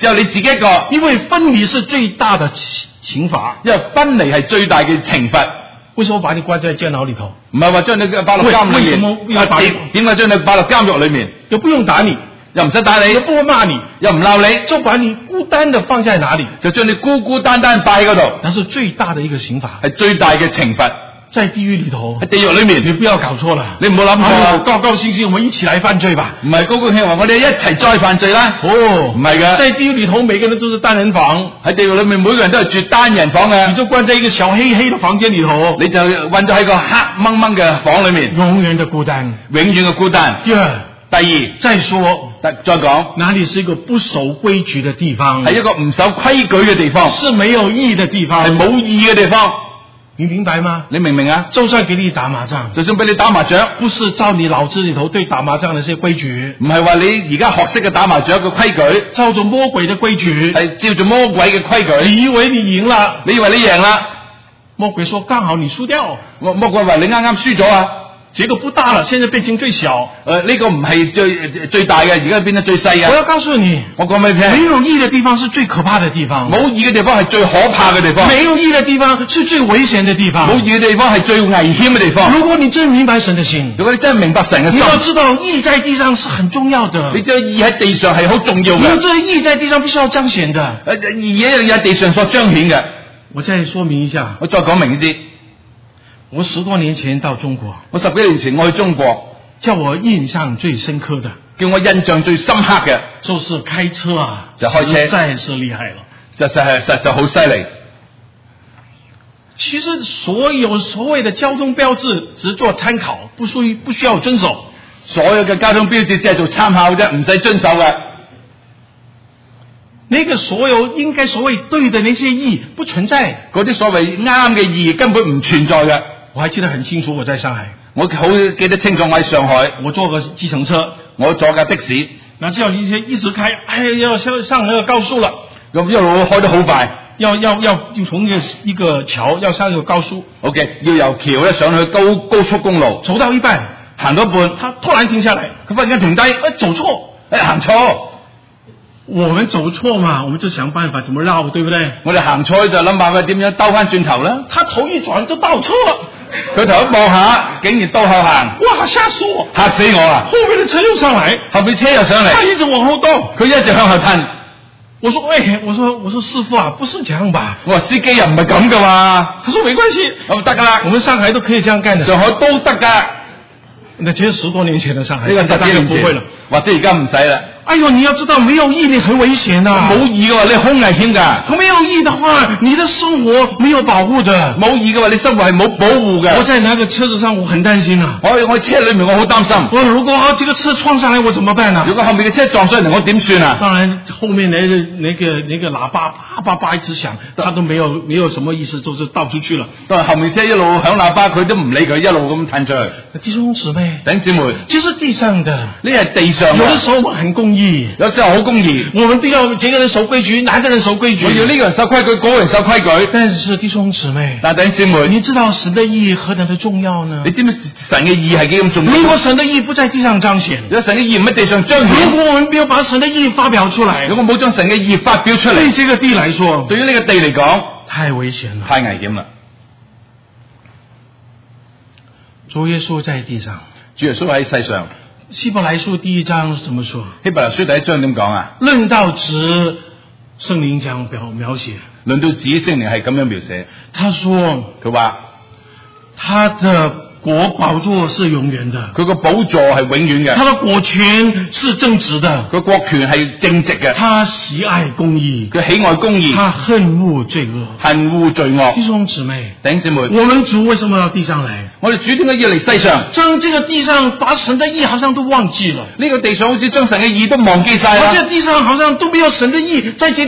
只有你自己一個， 因為分離是最大的懲罰。 因為分離係最大嘅懲罰。 為什麼把你關在監牢裏頭？ 唔係話將你擺落監裏為什麼面， 要把你點點解將你擺落監獄裏面？ 又不用打你， 又唔使打你， 又不會罵你， 又唔鬧你， 就把你孤單的放在哪裏？ 就將你孤孤單單擺喺嗰度， 那是最大的一個刑罰， 係最大嘅懲罰。 在地獄裏頭， 喺地獄裏面， 你不要搞錯了， 你唔好諗錯哎呦啊！ 高高興興，我們一起來犯罪吧。 唔係高高興興話我哋一齊再犯罪啦。 哦， 唔係嘅， 在地獄裏頭，每個人都是單人房， 喺地獄裏面每個人都係住單人房嘅， 你就關在一個小黑黑的房間裏頭， 你就困咗喺個黑掹掹嘅房裏面， 永遠的孤單， 永遠嘅孤單。 第二， 第二， 再說， 再再講， 哪裏是一個不守規矩的地方？ 係一個唔守規矩嘅地方， 是沒有義的地方， 係冇義嘅地方。 你明白嗎？ 你明唔明啊？ 就算給你打麻將， 就算俾你打麻雀， 不是照你腦子裏頭對打麻將的些規矩， 唔係話你而家學識嘅打麻雀嘅規矩， 照着魔鬼的規矩， 係照住魔鬼嘅規矩。 你以為你贏了， 你以為你贏啦？ 魔鬼說剛好你輸掉， 魔魔鬼話你啱啱輸咗啊！ 結果不大了，現在變成最小。 誒、呃，呢、這個唔係最最大嘅，而家變得最細嘅。 我要告訴你， 我講俾你聽， 沒有義的地方是最可怕的地方， 冇義嘅地方係最可怕嘅地方， 沒有義的地方是最危險的地方， 冇義嘅地方係最危險嘅地方。 如果你真明白神的心， 如果你真係明白神嘅心， 你要知道義在地上是很重要的， 你知道義喺地上係好重要你要嘅。 知道義在地上必須要彰顯的。 誒，義一樣嘢喺地上所彰顯嘅。 我再說明一下， 我再講明啲。 我十多年前到中國， 我十幾年前我去中國， 叫我印象最深刻的， 叫我印象最深刻嘅就是開車啊， 就開車實在是厲害了。 就實係實就好犀利。 其實所有所謂的交通標誌只做參考，不屬於不需要遵守。 所有嘅交通標誌只係做參考啫，唔使遵守嘅。 那個所有應該所謂對的那些義不存在， 嗰啲所謂啱嘅義根本唔存在嘅。 我還記得很清楚，我在上海， 我好記得清楚，我喺上海， 我坐個計程車， 我坐架的士， 那這樣一些一直開，哎呀要上上那個高速了， 咁一路開得好快， 要要要就從一個一個橋要上一個高速 ，OK，要由橋咧上去高高速公路， 走到一半， 行到一半， 他突然停下來， 佢忽然間停低， 哎走錯， 哎行錯， 我們走錯嘛，我們就想辦法怎麼繞，對不對？ 我哋行錯就諗辦法點樣兜翻轉頭啦。 他頭一轉就倒車了， 佢頭一望下，竟然倒後行， 哇嚇死我！ 嚇死我啊！ 後面的車又上來， 後邊車又上他嚟， 一直往後倒， 佢一直向後褪。 我說哎，我說我說師傅啊，不是這樣吧？ 我話司機又唔係咁噶嘛， 他說沒關係， 咁得噶啦， 我們上海都可以這樣幹的。 上海都得噶。 那其實十多年前的上海， 呢個十幾年前不會了。 或者而家唔使啦。 哎呦，你要知道，沒有義你很危險啊！ 冇義嘅話，你好危險噶。 沒有義的話，你的生活沒有保護的。 冇義嘅話，你生活係冇保護嘅。 我在那個車子上，我很擔心啊。 我我車裏面我好擔心。 我如果啊，這個車撞上來，我怎麼辦呢？ 如果後面嘅車撞上嚟，我點算啊？ 當然，後面那個那個那個喇叭叭叭叭一直響，他都沒有沒有什麼意思，就是倒出去了。 當然後面車一路響喇叭，佢都唔理佢，一路咁褪出去。 弟兄姊妹， 弟兄姊妹， 這是地上的， 呢係地上。 有的時候我們很公義， 有時候好公義， 我們都要這個人守規矩，那個人守規矩。 我要呢個人守規矩，嗰個人守規矩。 但是弟兄姊妹， 但弟兄姊妹， 你知道神的義何等的重要呢？ 你知唔知神嘅義係幾咁重要？ 如果神的義不在地上彰顯， 如果神嘅義唔喺地上彰如顯， 果我們沒有把神的義發表出來， 如果冇將神嘅義發表出嚟， 對這個地來說， 對於呢個地嚟講， 太危險了， 太危險啦。 主耶穌在地上， 主耶穌喺世上， 希伯來書第一章怎麼說？ 希伯來書第一章點講啊？ 論到子，聖靈將表描寫， 論到子聖靈係咁樣描寫， 他說佢話他的國寶座是永遠的， 佢個寶座係永遠嘅， 他的國權是正直的， 佢國權係正直嘅， 他喜愛公義， 佢喜愛公義， 他恨惡罪惡， 恨惡罪惡。 弟兄姊妹， 弟兄姊妹， 我們主為什麼要地上來？ 我哋主點解要嚟世上？ 將這個地上把神的義好像都忘記了， 呢個地上好似將神嘅義都忘記晒啦， 而這地上好像都沒有神的義在這裏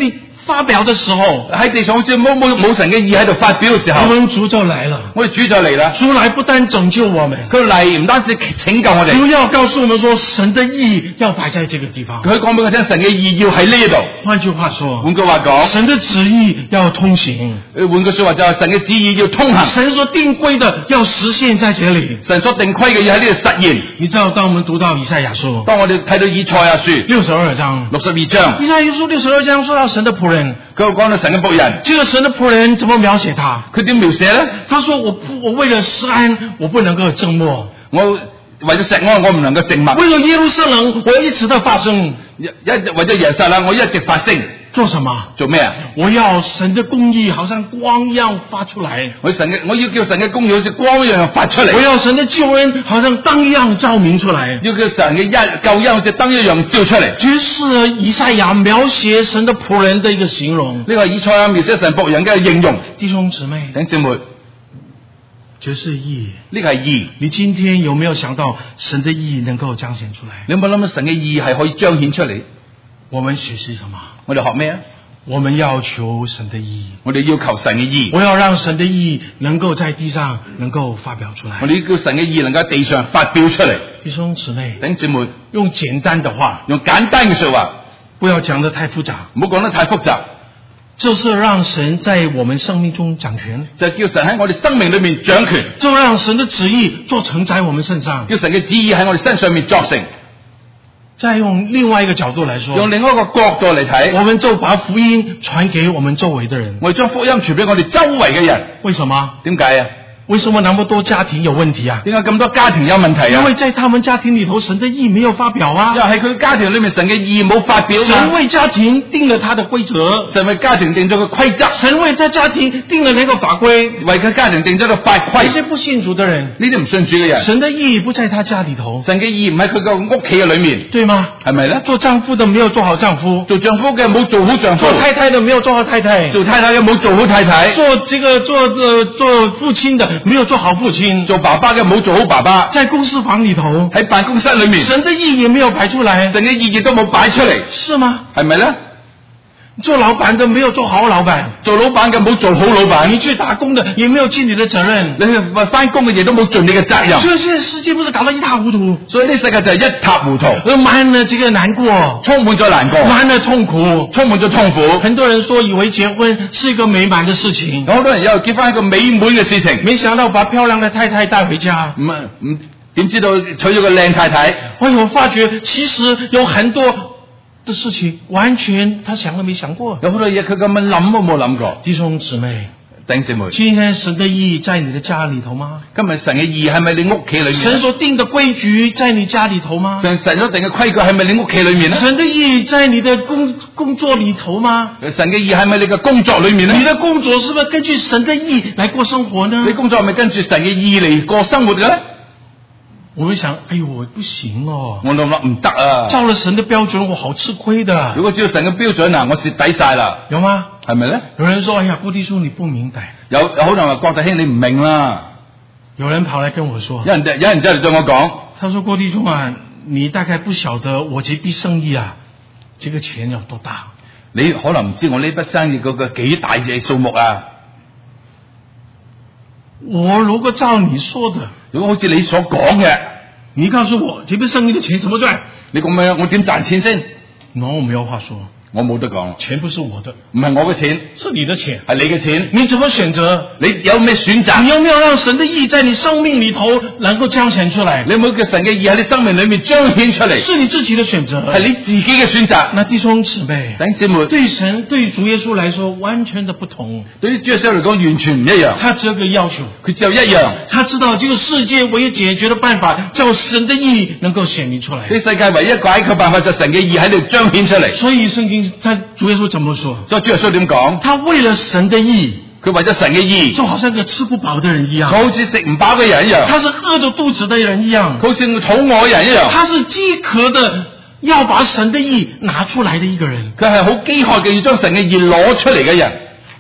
發表的時候， 喺地上好似冇冇冇神嘅義喺度發表嘅時候， 我們主就來了。 我哋主就嚟啦。 主來不單拯救我們， 佢嚟唔單止拯救我哋， 主要告訴我們說神的義要擺在這個地方。 佢講俾我聽，神嘅義要喺呢度。 換句話說， 換句話講， 神的旨意要通行。 換句說話就係神嘅旨意要通行。 神所定規的要實現在這裏。 神所定規嘅要喺呢度實現。 你知道，當我們讀到以賽亞書， 當我哋睇到以賽亞書六十二章， 六十二章， 以賽亞書六十二章說到神的僕人， 佢講到神嘅僕人。 這個神的僕人怎麼描寫他？ 佢點描寫咧？ 他說我不我為了錫安，我不能夠靜默。 我為咗錫安，我唔能夠靜默。 為了耶路撒冷，我一直在發聲。 一一為咗耶路撒冷，我一直發聲。 做什麼？ 做咩啊？ 我要神的公義好像光一樣發出來。 我神嘅，我要叫神嘅公義好似光一樣發出嚟。 我要神的救恩好像燈一樣照明出來。 要叫神嘅一救恩好似燈一樣照出嚟。 這是以賽亞描寫神的僕人的一個形容。 呢個以賽亞描寫神僕人嘅應用。 弟兄姊妹， 弟兄姊妹， 這是義。 呢個係義。 你今天有沒有想到神的義能夠彰顯出來？ 你有冇諗到神嘅義係可以彰顯出嚟？ 我們學習什麼？ 我哋學咩啊？ 我們要求神的義。 我哋要求神嘅義。 我要讓神的義能夠在地上能夠發表出來。 我哋要叫神嘅義能夠喺地上發表出嚟。 弟兄姊妹， 弟兄姊妹， 用簡單的話， 用簡單嘅說話， 不要講得太複雜， 唔好講得太複雜。 就是讓神在我們生命中掌權， 就叫神喺我哋生命裏面掌權， 就讓神的旨意做成在我們身上， 叫神嘅旨意喺我哋身上面作成。 再用另外一個角度來說， 用另外一個角度嚟睇， 我們就把福音傳給我們周圍的人。 我哋將福音傳俾我哋周圍嘅人。 為什麼？ 點解啊？ 為什麼那麼多家庭有問題啊？ 點解咁多家庭有問題啊？ 因為在他們家庭裏頭，神的義沒有發表啊。 因為喺佢家庭裏面，神嘅義冇發表。 神為家庭定了他的規則， 神為家庭定咗個規則。 神為他家庭定了那個法規，為佢家庭定咗個法規。 那些不信主的人， 呢啲唔信主嘅人， 神的義不在他家裏頭， 神嘅義唔喺佢個屋企嘅裏面， 對嗎？ 係咪咧？ 做丈夫的沒有做好丈夫， 做丈夫嘅冇做好丈夫， 做太太的沒有做好太太， 做太太嘅冇做好太太， 做這個做呃做父親的沒有做好父親。 做爸爸嘅冇做好爸爸， 在公司房裏頭， 喺辦公室裏面， 神的義也沒有擺出來， 神嘅義亦都冇擺出嚟， 是嗎？ 係咪咧？ 做老闆的沒有做好老闆， 做老闆嘅冇做好老闆， 你去打工的也沒有盡你的責任， 你去翻工嘅嘢都冇盡你嘅責任， 所以現在世界不是搞到一塌糊塗， 所以呢世界就係一塌糊塗， 滿了這個難過， 充滿咗難過， 滿了痛苦， 充滿咗痛苦。 很多人說以為結婚是一個美滿的事情， 有好多人以為結婚係一個美滿嘅事情， 沒想到把漂亮的太太帶回家， 唔唔點知道娶咗個靚太太？ 哎呦，發覺其實有很多的事情完全他想都沒想過， 有好多嘢佢咁樣諗都冇諗過。 弟兄姊妹， 弟兄姊妹， 今天神的義在你的家裏頭嗎？ 今日神嘅義係咪你屋企裏面？ 神所定的規矩在你家裏頭嗎？ 神神所定嘅規矩係咪你屋企裏面呢？ 神的義在你的工工作裏頭嗎？ 神嘅義係咪你嘅工作裏面呢？ 你的工作是不是根據神的義來過生活呢？ 你工作係咪跟住神嘅義嚟過生活嘅呢？ 我會想，哎呦，我不行哦， 我諗諗唔得啊！ 照了神的標準，我好吃虧的。 如果照神嘅標準啊，我蝕底晒啦， 有嗎？ 係咪咧？ 有人說，哎呀，郭弟兄你不明白。 有有好多人話郭弟兄你唔明啦。 有人跑來跟我說， 有人有人真係對我講， 他說郭弟兄啊，你大概不曉得我這筆生意啊，這個錢有多大？ 你可能唔知我呢筆生意嗰個幾大嘅數目啊。 我如果照你說的， 如果好似你所講嘅， 你告訴我這筆生意的錢怎麼賺？ 你咁樣我點賺錢先？ 喏，我沒有話說， 我冇得講， 錢不是我的， 唔係我嘅錢， 是你的錢， 係你嘅錢， 你怎麼選擇？ 你有咩選擇？ 你有沒有讓神的義在你生命裏頭能夠彰顯出來？ 你有冇叫神嘅義喺你生命裏面彰顯出嚟？ 是你自己的選擇， 係你自己嘅選擇。 那弟兄姊妹， 弟兄姊妹， 對神對主耶穌來說完全的不同。 對於主耶穌嚟講完全唔一樣。 他只有個要求， 佢只有一樣， 他知道這個世界唯一解決的辦法，叫神的義能夠顯明出來。 呢世界唯一解決辦法就係神嘅義喺度彰顯出嚟。 所以聖經他主耶穌怎麼說？ 所以主耶穌點講？ 他為了神的義， 佢為咗神嘅義， 就好像個吃不飽的人一樣， 好似食唔飽嘅人一樣， 他是餓着肚子的人一樣， 好似肚餓嘅人一樣， 他是飢渴的要把神的義拿出來的一個人。 佢係好飢渴嘅要將神嘅義攞出嚟嘅人。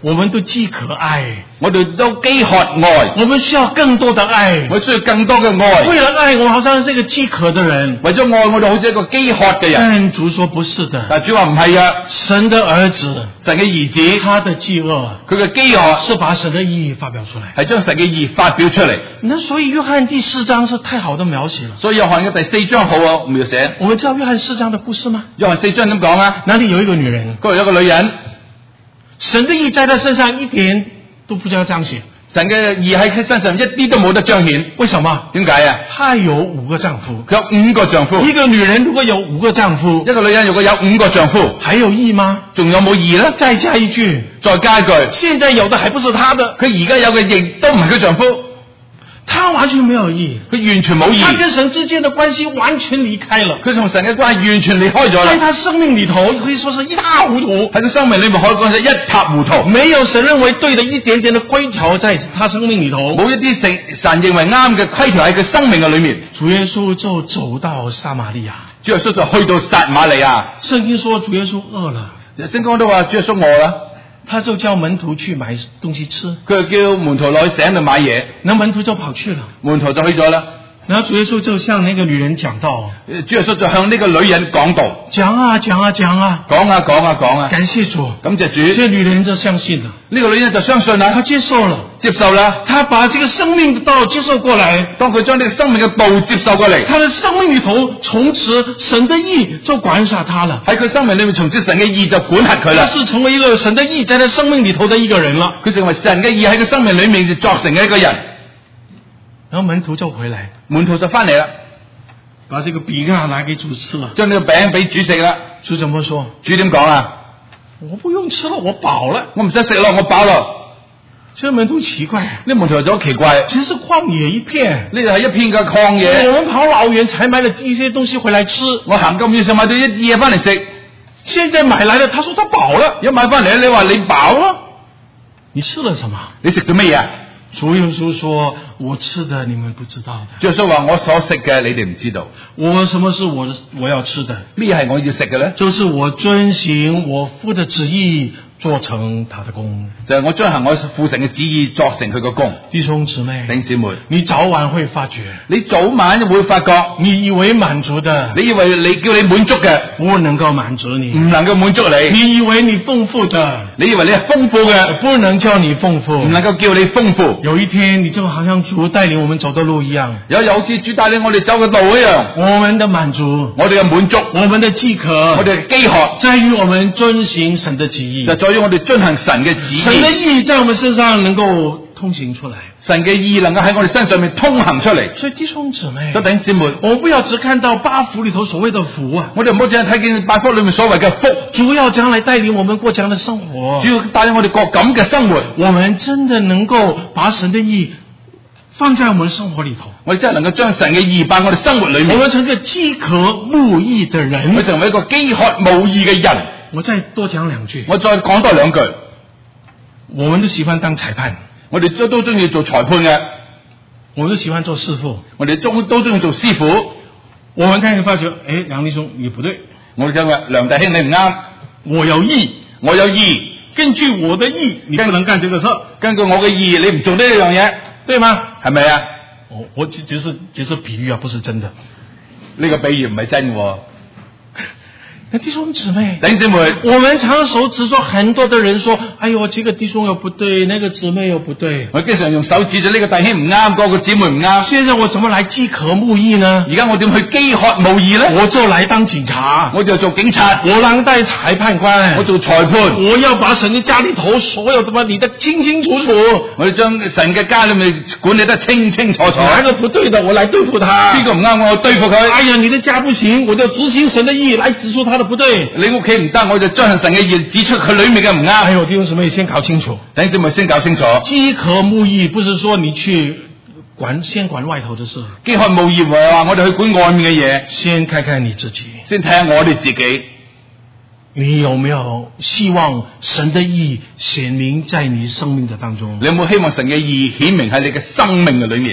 我們都飢渴愛， 我哋都飢渴愛， 我們需要更多的愛。 我需要更多嘅愛。 為了愛，我好像是一個飢渴的人。 為咗愛，我哋好似一個飢渴嘅人。 但主說不是的， 但主話唔係啊， 神的兒子， 神嘅兒子， 他的飢餓， 佢嘅飢渴是把神的意義發表出來， 係將神嘅意發表出嚟。 那所以約翰第四章是太好的描寫了。 所以約翰嘅第四章好啊描寫。 我們知道約翰四章的故事嗎？ 約翰四章點講啊？ 那裡有一個女人， 嗰度有一個女人， 神的意在她身上一點都不叫彰顯。 神嘅意喺佢身上一啲都冇得彰顯。 為什麼？ 點解啊？ 她有五個丈夫， 佢有五個丈夫。 一個女人如果有五個丈夫， 一個女人如果有五個丈夫， 還有義嗎？ 仲有冇義咧？ 再加一句， 再加一句， 現在有的還不是她的， 佢而家有嘅亦都唔係佢丈夫。 他完全沒有義， 佢完全冇義， 他跟神之間的關係完全離開了， 佢同神嘅關係完全離開咗啦。 在他生命裏頭可以說是一塌糊塗， 喺佢生命裏面可以講係一塌糊塗， 沒有神認為對的一點點的規條在他生命裏頭， 冇一啲神神認為啱嘅規條喺佢生命嘅裏面。 主耶穌就走到撒瑪利亞， 主耶穌就去到撒瑪利亞。 聖經說主耶穌餓了， 聖經都話主耶穌餓啦， 他就叫門徒去買東西吃， 佢就叫門徒落去城度買嘢， 那門徒就跑去了， 門徒就去咗啦。 然後主耶穌就向那個女人講道， 主耶穌就向呢個女人講道， 講啊講啊講啊， 講啊講啊講啊， 感謝主， 感謝主。 這女人就相信了， 呢個女人就相信啦， 她接受了， 接受啦， 她把這個生命的道接受過來。 當佢將呢個生命嘅道接受過嚟， 他的生命裏頭從此神的義就管轄他了， 喺佢生命裏面從此神嘅義就管轄佢啦。 他是成為一個神的義在他生命裏頭的一個人了， 佢成為神嘅義喺佢生命裏面就作成嘅一個人。 然後門徒就回來， 門徒就翻嚟啦， 把這個餅啊拿給主吃了， 將呢個餅俾主食啦。 主怎麼說？ 主點講啊？ 我不用吃了，我飽了， 我唔使食咯，我飽咯。 這門徒奇怪， 呢門徒就好奇怪， 其實是曠野一片， 呢度係一片嘅曠野， 我們跑老遠才買了一些東西回來吃， 我行咁遠想買到一啲嘢翻嚟食， 現在買來了，他說他飽了， 一買翻嚟你話你飽咯， 你吃了什麼？ 你食咗乜嘢啊？ 主耶穌說：我吃的你們不知道的。 主耶穌話：我所食嘅你哋唔知道。 我什麼是我我要吃的？ 咩係我要食嘅咧？ 就是我遵行我父的旨意，做成他的功。 就係我遵行我父神嘅旨意，作成佢個功。 弟兄姊妹， 弟兄姊妹， 你早晚會發覺， 你早晚就會發覺， 你以為滿足的， 你以為你叫你滿足嘅， 不能夠滿足你， 唔能夠滿足你。 你以為你豐富的， 你以為你係豐富嘅， 不能叫你豐富， 唔能夠叫你豐富。 有一天，你就好像主帶領我們走的路一樣， 有有次主帶領我哋走嘅路一樣， 我們的滿足， 我哋嘅滿足， 我們的飢渴， 我哋嘅飢渴， 在於我們遵行神的旨意， 就在於我哋遵行神嘅旨意。 神的義在我們身上能夠通行出來， 神嘅義能夠喺我哋身上面通行出嚟。 所以弟兄姊妹， 弟兄姊妹， 我們不要只看到八福裏頭所謂的福啊， 我哋唔好淨係睇見八福裏面所謂嘅福， 主要將來帶領我們過這樣的生活， 主要帶領我哋過咁嘅生活， 我們真的能夠把神的義放在我們生活裏頭， 我哋真係能夠將神嘅義擺我哋生活裏面， 我們成個飢渴慕義的人， 我成為一個飢渴慕義嘅人。 我再多講兩句， 我再講多兩句， 我們都喜歡當裁判， 我哋都都中意做裁判嘅， 我們都喜歡做師傅， 我哋中都中意做師傅。 我們看見發覺，誒，梁弟兄你不對， 我哋就話梁弟兄你唔啱， 我有義， 我有義， 根據我的義，你不能幹這個事， 根據我嘅義，你唔做呢一樣嘢， 對嗎？ 係咪啊？ 我我只只是只是比喻啊，不是真的。 呢個比喻唔係真嘅。 那弟兄姊妹， 弟兄姊妹， 我們常手指着很多的人說，哎呦，這個弟兄又不對，那個姊妹又不對。 我經常用手指着呢個弟兄唔啱，嗰個姊妹唔啱。 現在我怎麼來飢渴慕義呢？ 而家我點去飢渴慕義呢？ 我就來當警察， 我就做警察， 我當代裁判官， 我做裁判， 我要把神嘅家裏頭所有什麼理得清清楚楚。 我要將神嘅家裏面管理得清清楚楚。 哪個不對的，我來對付他。 邊個唔啱，我對付佢。 哎呀，你的家不行，我就執行神的義來指出他的不對。 你屋企唔得，我就遵行神嘅義，指出佢裏面嘅唔啱。 哎呦，弟兄姊妹先搞清楚， 弟兄姊妹先搞清楚。 飢渴慕義不是說你去管先管外頭的事， 飢渴慕義唔係話我哋去管外面嘅嘢， 先看看你自己， 先睇下我哋自己， 你有沒有希望神的義顯明在你生命的當中？ 你有冇希望神嘅義顯明喺你嘅生命嘅裏面？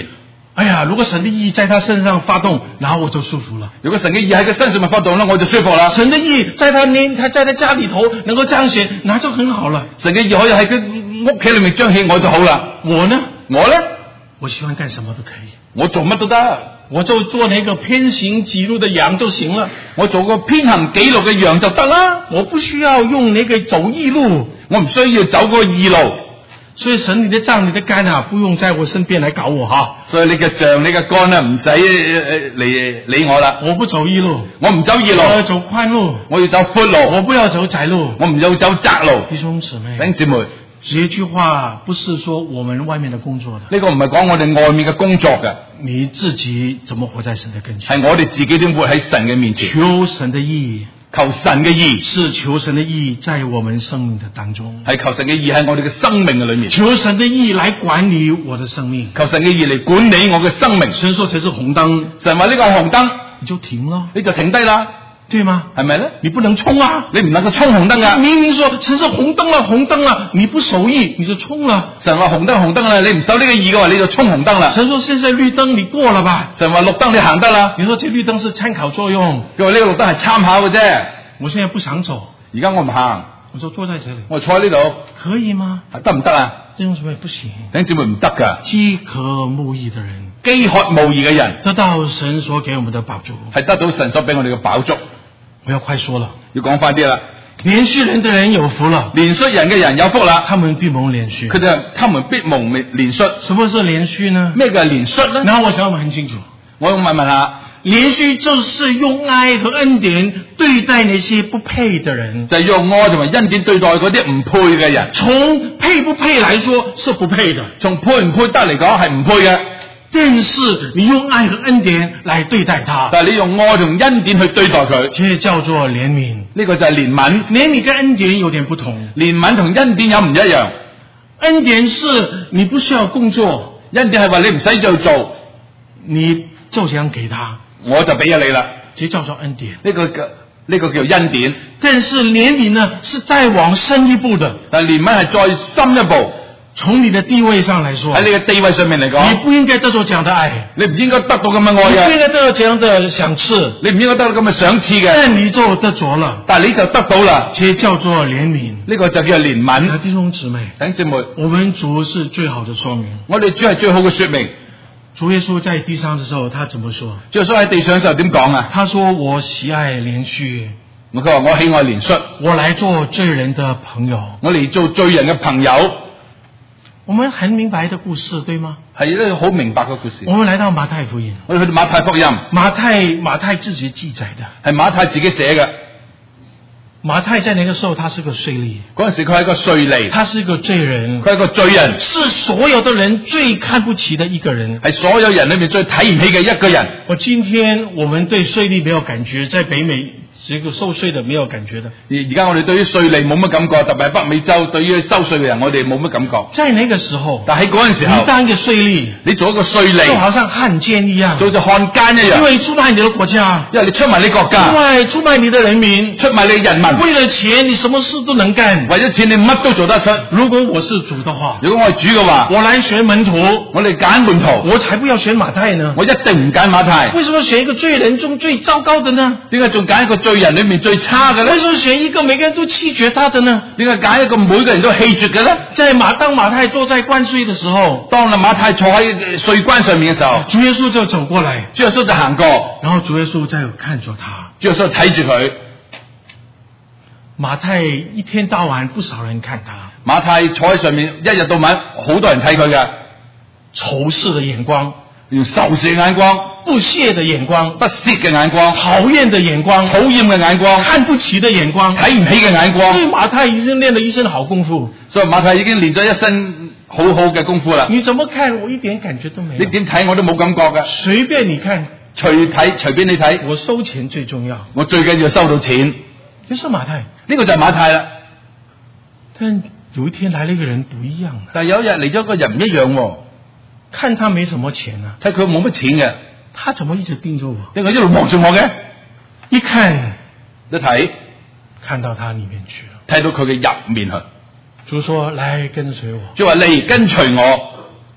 哎呀，如果神的意在他身上發動，然後我就舒服了。 如果神嘅意喺佢身上咪發動啦，我就舒服啦。 神的意在他年，他在他家裏頭能夠彰顯，那就很好了。 神嘅意可以喺佢屋企裏面彰顯，我就好啦。 我呢？ 我呢？ 我喜歡幹什麼都可以， 我做乜都得， 我就做那個偏行己路的羊就行了。 我做個偏行己路嘅羊就得啦。 我不需要用那個走義路， 我唔需要走個義路。 所以神你的杖你的竿啊，不用在我身邊來搞我哈。 所以你嘅杖你嘅竿啊，唔使嚟理我啦。 我不走義路， 我唔走義路， 我要走寬路， 我要走闊路， 我不要走窄路， 我唔要走窄路。 弟兄姊妹， 弟兄姊妹， 這句話不是說我們外面的工作的， 呢個唔係講我哋外面嘅工作嘅， 你自己怎麼活在神的跟前， 係我哋自己點活喺神嘅面前， 求神的義。 求神嘅義， 是求神的義在我們生命的當中， 係求神嘅義喺我哋嘅生命嘅裏面， 求神的義來管理我的生命， 求神嘅義嚟管理我嘅生命。 神說這是紅燈， 神話呢個係紅燈， 你就停咯， 你就停低啦， 對嗎？ 係咪咧？ 你不能衝啊， 你唔能夠衝紅燈噶。 明明說神是紅燈啦，紅燈啦，你不守義你就衝啦。 神話紅燈紅燈啦，你唔守呢個義嘅話，你就衝紅燈啦。 神說現在綠燈你過了吧？ 神話綠燈你行得啦。 你說這綠燈是參考作用， 佢話呢個綠燈係參考嘅啫。 我現在不想走， 而家我唔行， 我就坐在這裏， 我坐喺呢度， 可以嗎？ 得唔得啊？ 弟兄姊妹不行， 弟兄姊妹唔得噶。 飢渴慕義的人， 飢渴慕義嘅人， 得到神所給我們的飽足， 係得到神所俾我哋嘅飽足。 我要快說了， 要講快啲啦。 憐恤人的人有福了， 憐恤人嘅人有福啦， 他們必蒙憐恤。 佢哋他們必蒙憐恤。 什麼是憐恤呢？ 咩叫憐恤呢？ 然後我想我們很清楚， 我要問問下。 憐恤就是用愛和恩典對待那些不配的人， 就係用愛同埋恩典對待嗰啲唔配嘅人。 從配不配來說是不配的， 從配唔配得嚟講係唔配嘅。 但是你用愛和恩典來對待他， 但係你用愛同恩典去對待佢， 這叫做憐憫。 呢個就係憐憫。 憐憫跟恩典有點不同， 憐憫同恩典有唔一樣。 恩典是你不需要工作， 恩典係話你唔使再做， 你就想給他， 我就俾咗你啦， 這叫做恩典。 呢個叫呢個叫恩典。 但是憐憫呢，是再往深一步的。 但憐憫係再深一步。 從你的地位上來說， 喺你嘅地位上面嚟講， 你不應該得到這樣的愛， 你唔應該得到咁嘅愛嘅， 你不應該得到這樣的賞賜， 你唔應該得到咁嘅賞賜嘅。 但你就得着了， 但係你就得到啦， 這叫做憐憫。 呢個就叫憐憫。 弟兄姊妹， 弟兄姊妹， 我們主是最好的說明。 我哋主係最好嘅說明。 主耶穌在地上的時候，他怎麼說？ 主耶穌喺地上嘅時候點講啊？ 他說：我喜愛憐恤。 佢話我喜愛憐恤， 我來做罪人的朋友。 我嚟做罪人嘅朋友。 我們很明白的故事，對嗎？ 係一個好明白嘅故事。 我們來到馬太福音， 我哋去到馬太福音， 馬太馬太自己記載的， 係馬太自己寫嘅。 馬太在那個時候，他是個稅吏， 嗰陣時佢係一個稅吏， 他是一個罪人， 佢係一個罪人， 是所有的人最看不起的一個人， 係所有人裏面最睇唔起嘅一個人。 我今天我們對稅吏沒有感覺，在北美這個收稅的沒有感覺的。 而而家我哋對於稅吏冇乜感覺，特別係北美洲對於收稅嘅人，我哋冇乜感覺。 在那個時候， 但喺嗰陣時候， 你當一個稅吏， 你做一個稅吏， 就好像漢奸一樣， 做隻漢奸一樣， 因為出賣你的國家， 因為你出賣你國家， 出賣出賣你的人民， 出賣你人民， 為了錢你什麼事都能幹， 為咗錢你乜都做得出。 如果我是主的話， 如果我係主嘅話， 我來選門徒， 我哋揀門徒， 我才不要選馬太呢。 我一定唔揀馬太。 為什麼選一個罪人中最糟糕的呢？ 點解仲揀一個罪人裏面最差嘅呢？ 為什麼選一個每個人都棄絕他的呢？ 點解揀一個每個人都棄絕嘅呢？ 在馬當馬太坐在關稅的時候， 當阿馬太坐喺稅關上面嘅時候， 主耶穌就走過來， 主耶穌就行過， 然後主耶穌在看着他， 主耶穌睇住佢。 馬太一天到晚不少人看他， 馬太坐喺上面一日到晚好多人睇佢嘅， 仇視的眼光， 用仇視嘅眼光， 不屑的眼光， 不屑嘅眼光， 討厭的眼光， 討厭嘅眼光， 看不起的眼光， 睇唔起嘅眼光。 所以馬太已經練了一身好功夫， 所以馬太已經練咗一身好好嘅功夫啦。 你怎麼看我一點感覺都沒有， 你點睇我都冇感覺嘅， 隨便你看， 隨睇隨便你睇。 我收錢最重要， 我最緊要收到錢。 就是馬太， 呢個就係馬太啦。 但有一天來了一個人不一樣， 但係有一日嚟咗個人唔一樣喎， 看他沒什麼錢啊， 睇佢冇乜錢嘅， 他怎麼一直盯着我？ 點解一路望住我嘅？ 一看一睇， 看到他裏面去了， 睇到佢嘅入面去。 主說：來跟隨我。 就話嚟跟隨我。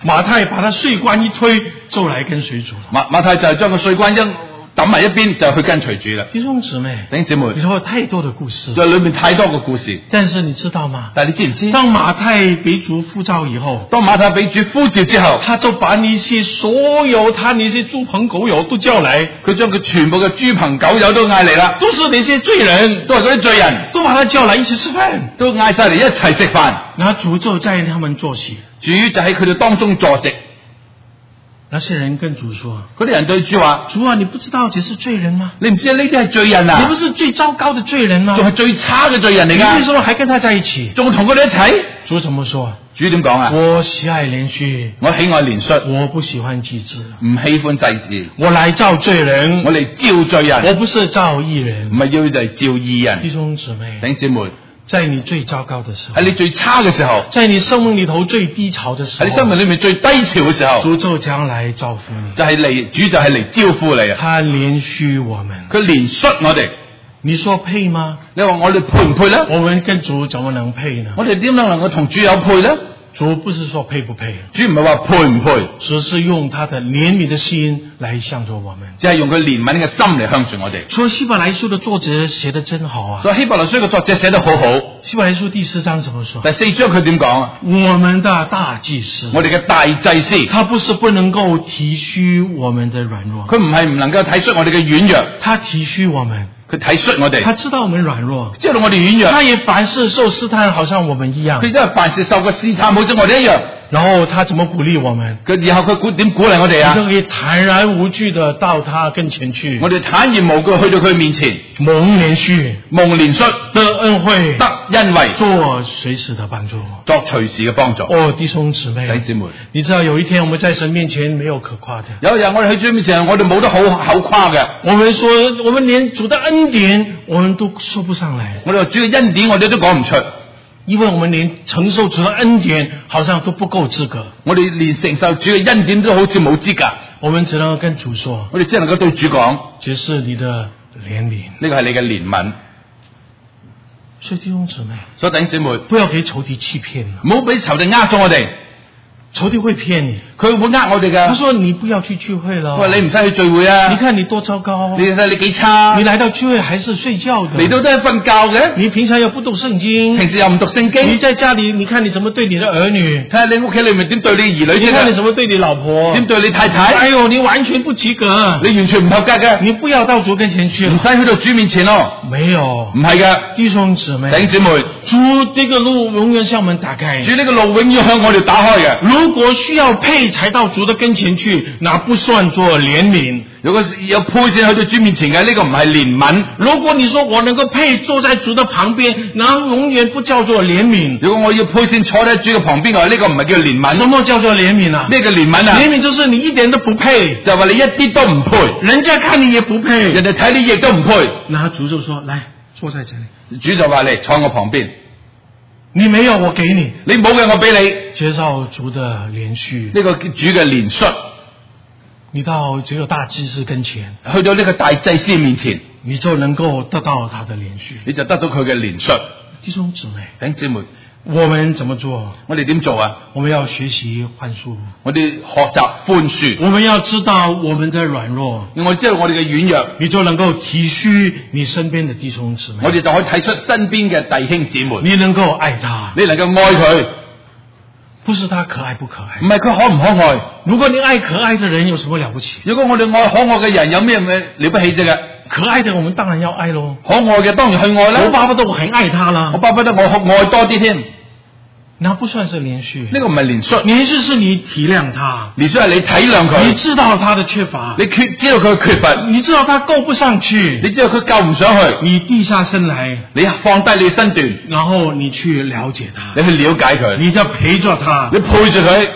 馬太把他稅關一推，就來跟隨主了。 馬馬太就係將個稅關一抌埋一邊，就去跟隨主啦。 弟兄姊妹， 弟兄姊妹， 你說有太多的故事， 在裏面太多個故事。 但是你知道嗎？ 但係你知唔知？ 當馬太被主呼召以後， 當馬太俾主呼召之後， 他就把那些所有他那些豬朋狗友都叫來， 佢將佢全部嘅豬朋狗友都嗌嚟啦， 都是那些罪人， 都係嗰啲罪人， 都把他叫來一起吃飯， 都嗌晒嚟一齊食飯。 然後主就在他們坐席， 主就喺佢哋當中坐席。 那些人跟主說： 嗰啲人對主話： 主啊，你不知道這是罪人嗎？ 你唔知呢啲係罪人啊？ 你不是最糟糕的罪人嗎？ 仲係最差嘅罪人嚟噶。 你為什麼還跟他在一起？ 仲同佢哋一齊？ 主怎麼說？ 主點講啊？ 我喜愛憐恤， 我喜愛憐恤， 我不喜歡祭祀， 唔喜歡祭祀。 我來召罪人， 我嚟召罪人， 我不是召義人， 唔係要嚟召義人。 弟兄姊妹， 弟兄姊妹， 在你最糟糕的時候， 喺你最差嘅時候， 在你生命裏頭最低潮的時候， 喺你生命裏面最低潮嘅時候， 主就將來造福你， 就係嚟主就係嚟招呼你啊！ 他憐恤我們， 佢憐恤我哋。 你說配嗎？ 你話我哋配唔配咧？ 我們跟主怎麼能配呢？ 我哋點樣能夠同主有配咧？ 主不是說配不配， 主唔係話配唔配， 只是用他的憐憫的心來向着我們， 即係用佢憐憫嘅心嚟向住我哋。 所以希伯來書的作者寫得真好啊！ 所以希伯來書嘅作者寫得好好。 希伯來書第四章怎麼說？ 第四章佢點講啊？ 我們的大祭司， 我哋嘅大祭司， 他不是不能夠體恤我們的軟弱， 佢唔係唔能夠體恤我哋嘅軟弱， 他體恤我們， 佢體恤我哋， 他知道我們軟弱， 知道我哋軟弱， 他也凡事受試探，好像我們一樣， 佢都係凡事受過試探，好似我哋一樣。 然後他怎麼鼓勵我們？ 佢以後佢鼓點鼓勵我哋啊？ 我就可以坦然無懼的到他跟前去。 我哋坦然無懼去到佢面前， 蒙憐恤， 蒙憐恤， 得恩惠， 得恩惠， 做隨時的幫助， 作隨時嘅幫助。 哦，弟兄姊妹， 弟兄姊妹， 你知道有一天我們在神面前沒有可誇的。 有一日我哋喺主面前，我哋冇得好口誇嘅。 我們說，我們連主的恩典，我們都說不上來。 我哋話主嘅恩典，我哋都講唔出。 因為我們連承受主的恩典好像都不夠資格， 我哋連承受主嘅恩典都好似冇資格。 我們只能跟主說， 我哋只能夠對主講， 這是你的憐憫， 呢個係你嘅憐憫。 所以弟兄姊妹， 所以弟兄姊妹， 不要給仇敵欺騙， 唔好俾仇敵呃咗我哋。 仇敵會騙你， 佢會呃我哋噶。 他說你不要去聚會了， 喂，你唔使去聚會啊！ 你看你多糟糕， 你睇你幾差， 你來到聚會還是睡覺的， 嚟到都係瞓覺嘅。 你平常又不讀聖經， 平時又唔讀聖經， 你在家裏，你看你怎麼對你的兒女， 睇下你屋企裏面點對你兒女， 你看你怎麼對你老婆， 點對你太太。 哎呦，你完全不及格， 你完全唔合格嘅， 你不要到主跟前去了， 唔使去到主面前咯。 沒有， 唔係嘅， 弟兄姊妹， 弟兄姊妹， 主這個路永遠向我們打開， 主呢個路永遠向我哋打開嘅。 如果需要配才到主的跟前去，那不算做憐憫。 如果有配先去到主面前嘅，呢、這個唔係憐憫。 如果你說我能夠配坐在主的旁邊，那永遠不叫做憐憫。 如果我要配先坐喺主嘅旁邊嘅話，呢、這個唔係叫憐憫。 什麼叫做憐憫啊？ 咩叫憐憫啊？ 憐憫就是你一點都不配， 就話你一啲都唔配， 人家看你也不配， 人哋睇你亦都唔配。 那主就說：來，坐在這裏。 主就話你坐我旁邊， 你沒有我給你， 你冇嘅我俾你。 接受主的憐恤， 呢個主嘅憐恤， 你到這個大祭司跟前， 去到呢個大祭司面前， 你就能夠得到他的憐恤， 你就得到佢嘅憐恤。 弟兄姊妹， 弟兄姊妹， 我們怎麼做？ 我哋點做啊？ 我們要學習寬恕， 我哋學習寬恕。 我們要知道我們的軟弱， 我哋知道我哋嘅軟弱， 你就能夠體恤你身邊的弟兄姊妹， 我哋就可以睇出身邊嘅弟兄姊妹， 你能夠愛他， 你能夠愛佢， 不是他可愛不可愛， 唔係佢可唔可愛。 如果你愛可愛的人，有什麼了不起？ 如果我哋愛可愛嘅人，有咩咩了不起啫？嘅可愛的我們當然要愛咯， 可愛嘅當然去愛啦。 我巴不得我很愛他啦， 我巴不得我愛多啲添。 那不算是憐恤， 呢個唔係憐恤， 憐恤是你體諒他， 憐恤係你體諒佢， 你知道他的缺乏， 你缺知道佢嘅缺乏， 你知道他夠不上去， 你知道佢救唔上去， 你低下身來， 你放低你身段， 然後你去了解他， 你去了解佢， 你就陪着他， 你陪住佢。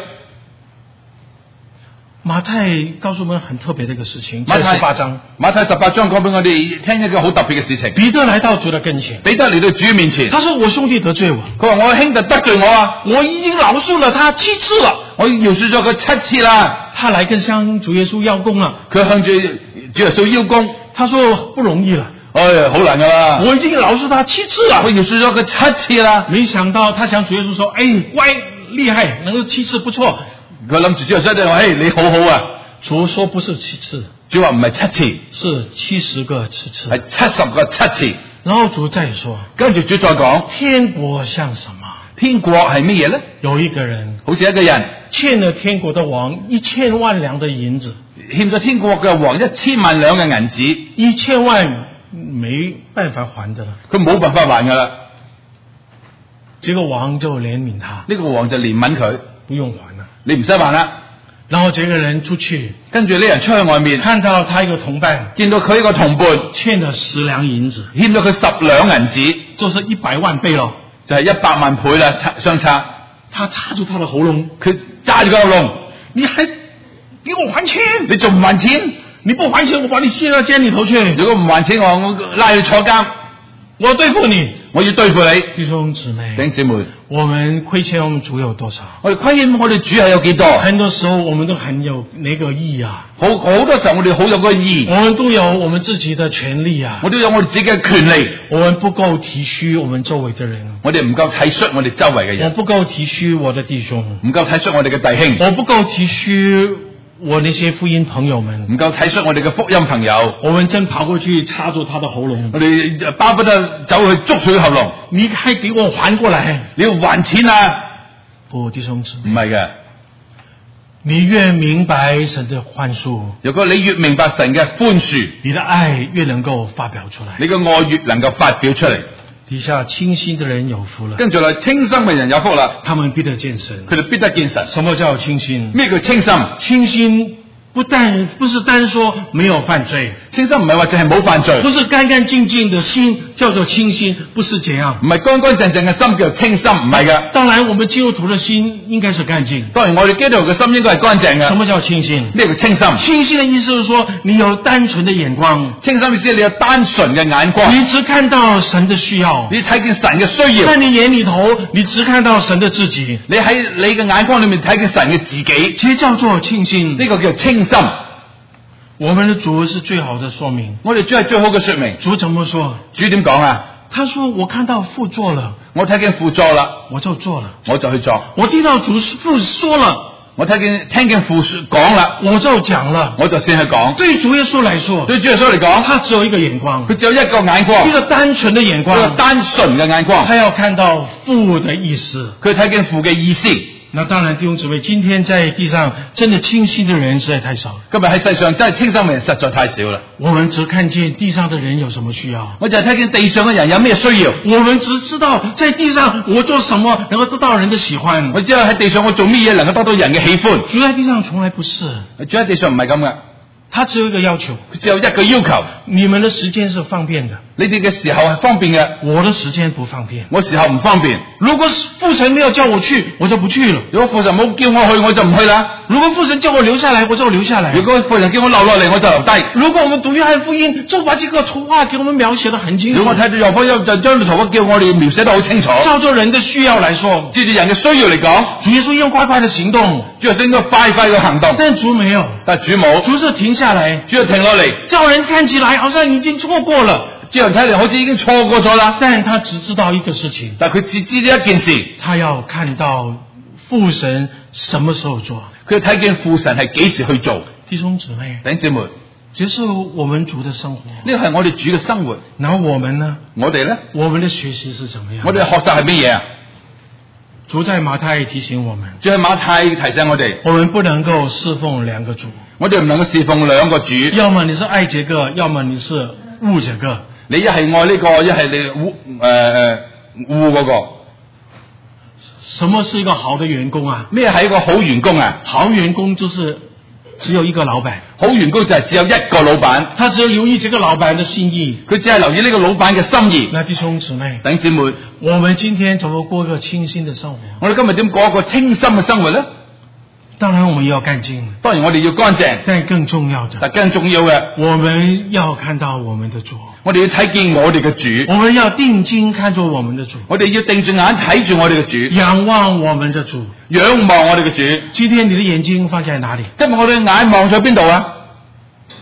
馬太告訴我們很特別的一個事情， 馬太十八章， 馬太十八章講俾我哋聽一個好特別嘅事情。 彼得來到主的跟前， 彼得嚟到主面前， 他說：我兄弟得罪我， 佢話我兄弟得罪我啊， 我已經饒恕了他七次了， 我饒恕咗佢七次啦。 他來跟向主耶穌邀功了， 佢向住主耶穌邀功， 他說不容易了， 哎呀，好難噶啦， 我已經饒恕他七次了， 我饒恕咗佢七次啦。 沒想到他向主耶穌說：哎，乖，厲害，能夠七次不錯。 佢諗住之後所以就話：，誒你好好啊！ 主說不是七次， 主話唔係七次， 是七十個七次。 係七十個七次。 然後主再說， 跟住主再講， 天國像什麼？ 天國係乜嘢咧？ 有一個人好似一個人欠了天國的王一千萬兩的銀子， 欠咗天國嘅王一千萬兩嘅銀紙， 一千萬沒辦法還的了， 佢冇辦法還噶啦。 這個王就憐憫他， 呢個王就憐憫佢， 不用還了， 你唔使還啦。 然後這個人出去， 跟住呢人出去外面， 看到他一個同伴， 見到佢一個同伴欠了十兩銀子， 欠咗佢十兩銀紙， 就是一百萬倍咯， 就係一百萬倍啦，差相差。 他插住他的喉嚨， 佢揸住個喉嚨， 你還給我還錢？ 你仲唔還錢？ 你不還錢，我把你卸到監裏頭去。 如果唔還錢，我我拉你坐監， 我對付你， 我要對付你。 弟兄姊妹， 弟兄姊妹， 我們虧欠我們主有多少？ 我哋虧欠我哋主係有幾多？ 很多時候我們都很有那個義啊， 好好多時候我哋好有個義， 我們都有我們自己的權利啊， 我都有我哋自己嘅權利， 我們不夠體恤我們周圍的人， 我哋唔夠體恤我哋周圍嘅我人， 不夠體恤我的弟兄， 唔夠體恤我哋嘅弟兄， 我不夠體恤我那些福音朋友們， 唔夠體恤我哋嘅福音朋友， 我們真跑過去插住他的喉嚨， 我哋巴不得走去捉住佢喉嚨， 你還給我還過來， 你要還錢啊！ 不，弟兄姊妹， 唔係嘅， 你越明白神的寬恕， 如果你越明白神嘅寬恕， 你的愛越能夠發表出來， 你嘅愛越能夠發表出嚟。 底下清心的人有福了， 跟住嚟清心嘅人有福啦， 他們必得見神。 佢哋必得見神。 什麼叫清心？ 咩叫清心？ 清心不但不是單說沒有犯罪， 清心唔係話淨係冇犯罪， 不是乾乾淨淨的心叫做清心，不是這樣。 唔係乾乾淨淨嘅心叫做清心，唔係嘅。 當然，我們基督徒的心應該是乾淨。 當然，我哋基督徒嘅心應該係乾淨嘅。 什麼叫清心？ 咩叫清心？ 清心的意思是說，你有單純的眼光。 清心意思係你有單純嘅眼光， 你只看到神的需要， 你睇見神嘅需要。 在你眼裏頭，你只看到神的自己。 你喺你嘅眼光裏面睇見神嘅自己， 其實叫做清心。 呢個叫清心。 我們的主是最好的說明。 我哋主係最好嘅說明。 主怎麼說？ 主點講啊？ 他說：我看到父做了， 我睇見父做啦， 我就做了， 我就去做。 我聽到主父說了， 我睇見聽見父講啦， 我就講了， 我就先去講。 對主耶穌來說， 對主耶穌嚟講， 他只有一個眼光， 佢只有一個眼光， 一個單純的眼光， 一個單純嘅眼光。 他要看到父的意思， 佢睇見父嘅意思。 那當然，弟兄姊妹，今天在地上真的清心的人實在太少了。 今日喺世上真係清心嘅人實在太少啦。 我們只看見地上的人有什麼需要， 我就係睇見地上嘅人有咩需要。 我們只知道在地上我做什麼能夠得到人的喜歡。 我知道喺地上我做咩嘢能夠得到人嘅喜歡。 主在地上從來不是， 主喺地上唔係咁嘅。 他只有一個要求， 佢只有一個要求， 你們的時間是方便的， 你哋嘅時候係方便嘅， 我的時間不方便， 我時候唔方便。 如果父神沒有叫我去，我就不去了； 如果父神冇叫我去，我就唔去啦。 如果父神叫我留下來，我就留下來； 如果父神叫我留落嚟，我就留低。 如果我們讀約翰福音，就把這個圖畫給我們描寫得很清楚。 如果我睇到約翰福音，就將圖畫叫我哋描寫得好清楚。 照着人的需要來說， 照住人嘅需要嚟講， 主耶穌應該快快的行動， 主耶穌應該快快嘅行動。 但主沒有， 但主冇， 主是停下來， 主要停落嚟， 叫人看起來好像已經錯過了， 叫人睇嚟好似已經錯過咗啦。 但他只知道一個事情， 但佢只知呢一件事， 他要看到父神什麼時候做， 佢睇見父神係幾時去做。 弟兄姊妹， 弟兄姊妹， 這是我們主的生活， 呢個係我哋主嘅生活。 那我們呢？ 我哋咧， 我們的學習是怎麼樣？ 我哋學習係乜嘢啊？ 主在馬太提醒我們， 主喺馬太提醒我哋， 我們不能夠侍奉兩個主， 我哋唔能夠侍奉兩個主。 要麼你是愛這個，要麼你是惡這個。 你一係愛呢個，一係你惡誒誒惡嗰個。 什麼是一個好的員工啊？ 咩係一個好員工啊？ 好員工就是只有一個老闆， 好員工就係只有一個老闆， 他只有留意這個老闆的心意， 佢只係留意呢個老闆嘅心意。 那弟兄姊妹， 弟兄姊妹， 我們今天怎麼過一個清心的生活？ 我哋今日點過一個清心嘅生活咧？ 當然我們要乾淨， 當然我哋要乾淨， 但更重要的， 但更重要嘅， 我們要看到我們的主， 我哋要睇見我哋嘅主， 我們要定睛看住我們的主， 我哋要定住眼睇住我哋嘅主， 仰望我們的主， 仰望我哋嘅主。 今天你的眼睛放在哪裏？ 今日我哋嘅眼望在邊度啊？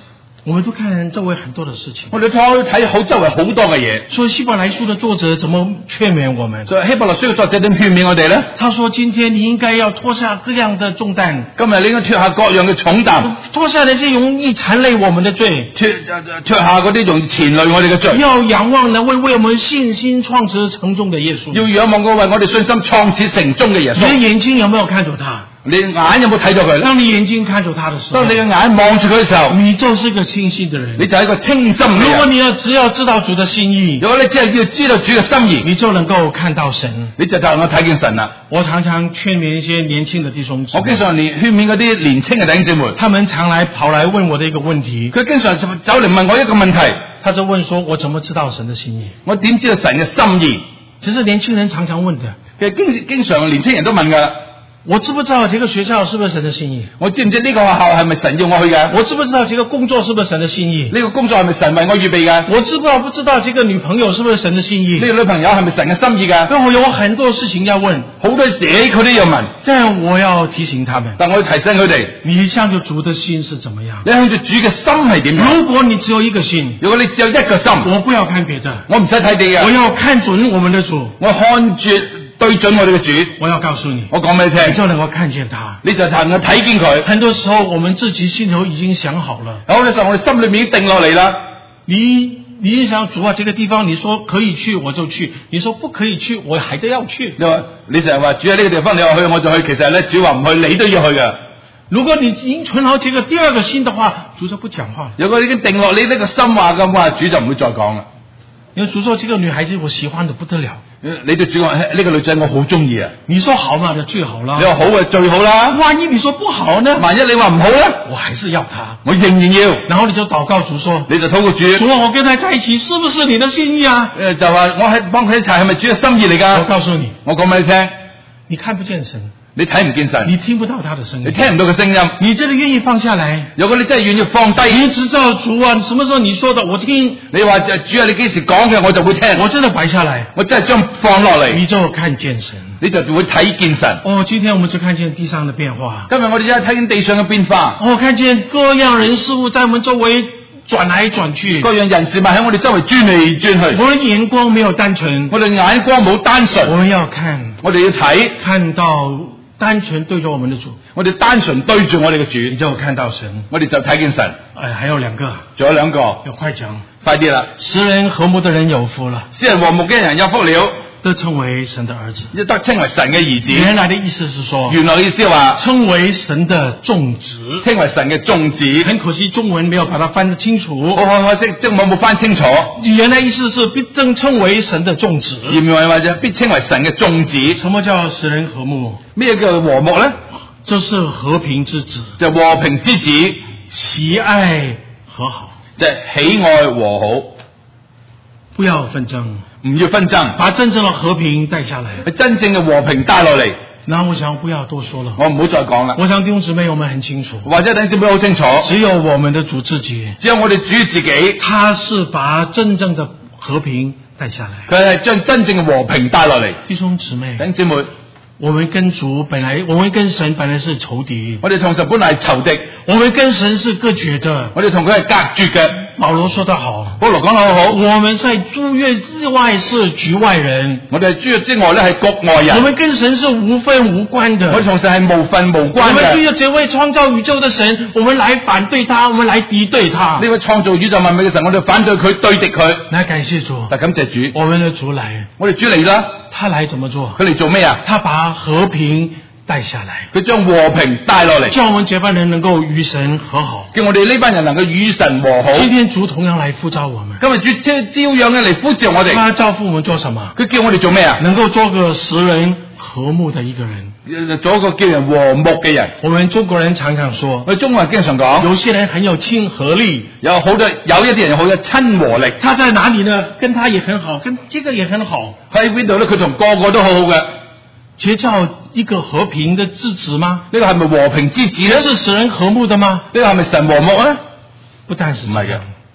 我們都看周圍很多的事情。 我哋睇睇好周圍好多嘅嘢。 所以希伯來書的作者怎麼勸勉我們？ 所以希伯來書嘅作者點勸勉我哋咧？ 他說：今天你應該要脫下各樣的重擔。 今日你應該脫下各樣嘅重擔， 脫下那些容易纏累我們的罪， 脫脫下嗰啲容易纏累我哋嘅罪。 要仰望那位為我們信心創始成終的耶穌。 要仰望嗰位我哋信心創始成終嘅耶穌。 你的眼睛有沒有看到他？ 你眼有冇睇到佢？ 當你眼睛看到他的時候， 當你嘅眼望住佢嘅時候， 你就是個清心的人。 你就係一個清心嘅人。 如果你要只要知道主的心意， 如果你只係要知道主嘅心意， 你就能夠看到神， 你就就能夠睇見神啦。 我常常勸勉一些年輕的弟兄姊妹， 我經常勸勉嗰啲年輕嘅弟兄姊妹， 他們常來跑來問我的一個問題， 佢經常走嚟問我一個問題， 他就問說：我怎麼知道神的心意？ 我點知道神嘅心意？ 其實年輕人常常問的， 其實經經常年輕人都問㗎。 我知不知道這個學校是不是神的心意？ 我知唔知呢個學校係咪神要我去嘅？ 我知不知道這個工作是不是神的心意？ 呢個工作係咪神為我預備嘅？ 我知不知道不知道這個女朋友是不是神的心意？ 呢個女朋友係咪神嘅心意嘅？ 然後有很多事情要問， 好多事佢都要問。 這樣我要提醒他們， 但我要提醒佢哋， 你向着主的心是怎麼樣？ 你向住主嘅心係點樣？ 如果你只有一個心， 如果你只有一個心， 我不要看別的， 我唔使睇你嘅， 我要看準我們的主， 我看住對準我哋嘅主。 我要告訴你， 我講俾你聽， 你就能夠看見他， 你就能夠睇見佢。 很多時候我們自己心頭已經想好了， 好多時候我哋心裏面已經定落嚟啦。 你你一想主啊，這個地方你說可以去我就去，你說不可以去我還得要去。 你話你成日話主喺呢個地方，你話去我就去，其實咧主話唔去，你都要去嘅。 如果你已經存好這個第二個心的話，主就不講話了。 如果你已經定落你呢個心話嘅話，主就唔會再講啦。 因為主說這個女孩子我喜歡得不得了， 你對主講呢個女仔我好中意啊。 你說好嘛，就最好啦。 你話好啊，最好啦。 萬一你說不好呢？ 萬一你話唔好咧， 我還是要她， 我仍然要。 然後你就禱告主說， 你就禱告主， 主啊，我跟他在一起是不是你的心意啊？ 誒，就話我喺幫佢一齊係咪主嘅心意嚟噶？ 我告訴你， 我講俾你聽， 你看不見神， 你睇唔見神， 你聽不到他的聲音， 你聽唔到佢聲音。 你真係願意放下來， 如果你真係願意放低， 你只知道主啊，什麼時候你說的我聽， 你話主啊，你幾時講嘅我就會聽， 我真的擺下來， 我真係將放落嚟， 你就看見神， 你就會睇見神。 哦，今天我們只看見地上的變化， 今日我哋真係睇見地上嘅變化， 哦，看見各樣人事物在我們周圍轉來轉去， 各樣人事物喺我哋周圍轉嚟轉去， 我哋眼光沒有單純， 我哋眼光冇單純， 我們要看， 我哋要睇， 看到單純對着我們的主， 我哋單純對住我哋嘅主， 你就看到神， 我哋就睇見神。 哎，還有兩個， 仲有兩個， 要快講， 快啲啦！ 使人和睦的人有福了， 使人和睦嘅人有福了， 都稱為神的兒子， 亦得稱為神嘅兒子。 原來的意思是說， 原來意思話稱為神的種子， 稱為神嘅種子。 很可惜中文沒有把它翻得清楚， 好可惜，中文冇翻清楚。 原來意思是必正稱為神的種子， 原來或者必稱為神嘅種子。 什麼叫使人和睦？ 咩叫和睦咧？ 就是和平之子， 就和平之子， 喜愛和好， 就係喜愛和好， 不要紛爭， 唔要紛爭， 把真正的和平帶下來， 係真正嘅和平帶落嚟。 那我想不要多說了， 我唔好再講啦。 我想弟兄姊妹我們很清楚， 或者弟兄姊妹好清楚， 只有我們的主自己， 只有我哋主自己， 他是把真正的和平帶下來， 佢係將真正嘅和平帶落嚟。 弟兄姊妹， 弟兄姊妹， 我們跟主本來，我們跟神本來是仇敵， 我哋同神本來係仇敵， 我們跟神是隔絕的， 我哋同佢係隔絕嘅。 保羅說得好， 保羅講得好好， 我們在諸約之外是局外人， 我哋係諸約之外咧係局外人， 我們跟神是無分無關的， 我哋同神係無分無關嘅。 我們對着這位創造宇宙的神，我們來反對他，我們來敵對他。 呢位創造宇宙萬物嘅神，我哋反對佢，對敵佢。 來感謝主， 但感謝主， 我們的主來， 我哋主嚟啦， 他來怎麼做？ 佢嚟做咩啊？ 他把和平帶下來， 佢將和平帶落嚟， 叫我們這班人能夠與神和好， 叫我哋呢班人能夠與神和好。 今天主同樣來呼召我們， 今日主即係照樣嘅嚟呼召我哋。 他召呼我們做什麼？ 佢叫我哋做咩啊？ 能夠做個使人和睦的一個人， 做一個叫人和睦嘅人。 我們中國人常常說， 我哋中國人經常講， 有些人很有親和力， 有好多有一啲人好有親和力。 他在哪裏呢？跟他也很好，跟這個也很好。 喺邊度咧？佢同個個都好好嘅。 這叫一個和平的之子嗎？ 呢個係咪和平之子咧？ 是使人和睦的嗎？ 呢個係咪神和睦咧？ 不但是這樣，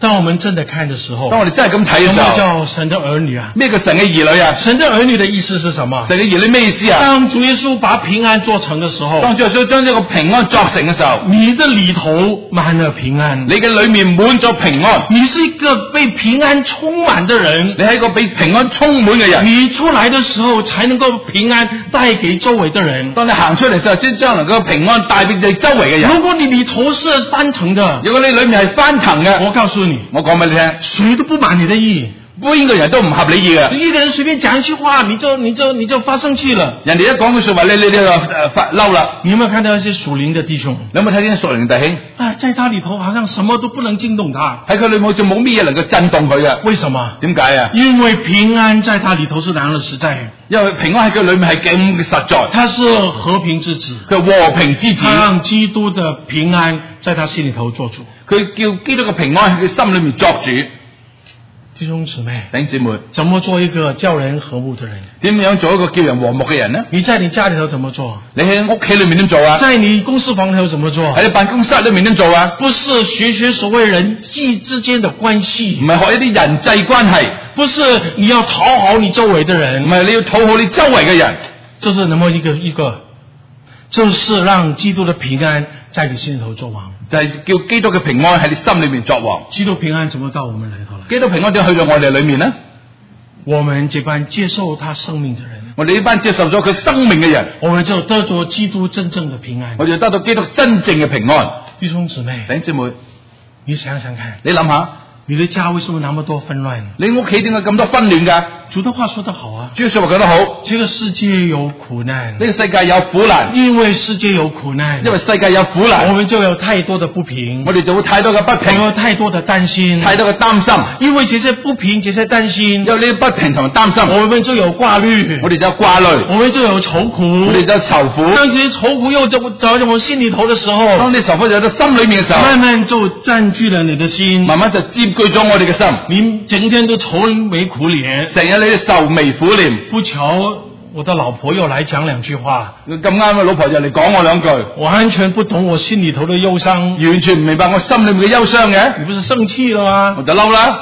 當我們真的看的時候， 當我哋真係咁睇嘅什麼時候， 叫神的兒女啊？ 咩叫神嘅兒女啊？ 神的兒女的意思是什麼？ 神嘅兒女咩意思啊？ 當主耶穌把平安做成的時候， 當主耶穌將呢個平安作成嘅時候， 你的裏頭滿了平安， 你嘅裏面滿咗平安， 你是一個被平安充滿的人， 你係一個被平安充滿嘅人。 你出來的時候才能夠平安帶給周圍的人。 當你行出嚟嘅時候，先將能夠平安帶俾你周圍嘅人。 如果你裏頭是翻騰的， 如果你裏面係翻騰嘅， 我告訴你， 我講俾你聽， 誰都不滿你的意。 邊個人都唔合你意嘅。 一個人隨便講一句話，你就你就你就發生氣了。 人哋一講句說話，你你你就誒發嬲啦。 你有沒有看到一些屬靈的弟兄？ 你有冇睇見屬靈弟兄？ 啊，在他裏頭好像什麼都不能驚動他。 喺佢裏面好似冇咩嘢能夠震動佢嘅。 為什麼？ 點解啊？ 因為平安在他裏頭是難而實在。 因為平安喺佢裏面係咁實在。 他是和平之子， 佢和平之子， 他讓基督的平安在他心裏頭做主。 佢叫基督嘅平安喺佢心裏面作主。 弟兄姊妹， 弟兄姊妹， 怎麼做一個叫人和睦的人？ 點樣做一個叫人和睦嘅人呢？ 你在你家裏頭怎麼做？ 你喺屋企裏面點做啊？ 在你公司房裏頭怎麼做？ 喺你辦公室裏面點做啊？ 不是學學所謂人際之間的關係， 唔係學一啲人際關係， 不是你要討好你周圍的人， 唔係你要討好你周圍嘅人， 這是那麼一個一個，就是讓基督的平安在你心裏頭作王。 就係叫基督嘅平安喺你心裏面作王。 基督平安怎麼到我們裏頭來？ 基督平安點去到我哋裏面呢？ 我們這班接受他生命的人， 我哋呢班接受咗佢生命嘅人， 我們就得着基督真正的平安。 我哋得到基督真正嘅平安。 弟兄姊妹， 弟兄姊妹， 你想想看， 你諗下， 你的家為什麼那麼多紛亂？ 你屋企點解咁多紛亂㗎？ 主的話說得好啊， 主嘅說話講得好， 這個世界有苦難， 呢個世界有苦難， 因為世界有苦難， 因為世界有苦難， 我們就有太多的不平， 我哋就會太多嘅不我平， 有太多的擔心， 太多嘅擔心， 因為這些不平、這些擔心， 有呢啲不平同埋擔心， 我們就有掛慮， 我哋就有掛慮， 我們就有愁苦， 我哋就有愁苦。 當這些愁苦又走走在我心裏頭的時候， 當你愁苦走到心裏面嘅時候， 慢慢就佔據了你的心， 慢慢就佔據咗我哋嘅心， 你整天都愁眉苦臉， 成日你愁眉苦臉。 不巧我的老婆又來講兩句話， 咁啱啊，老婆就嚟講我兩句， 我完全不懂我心裏頭的憂傷， 完全唔明白我心裏面嘅憂傷嘅， 你不是生氣了嗎？ 我就嬲啦。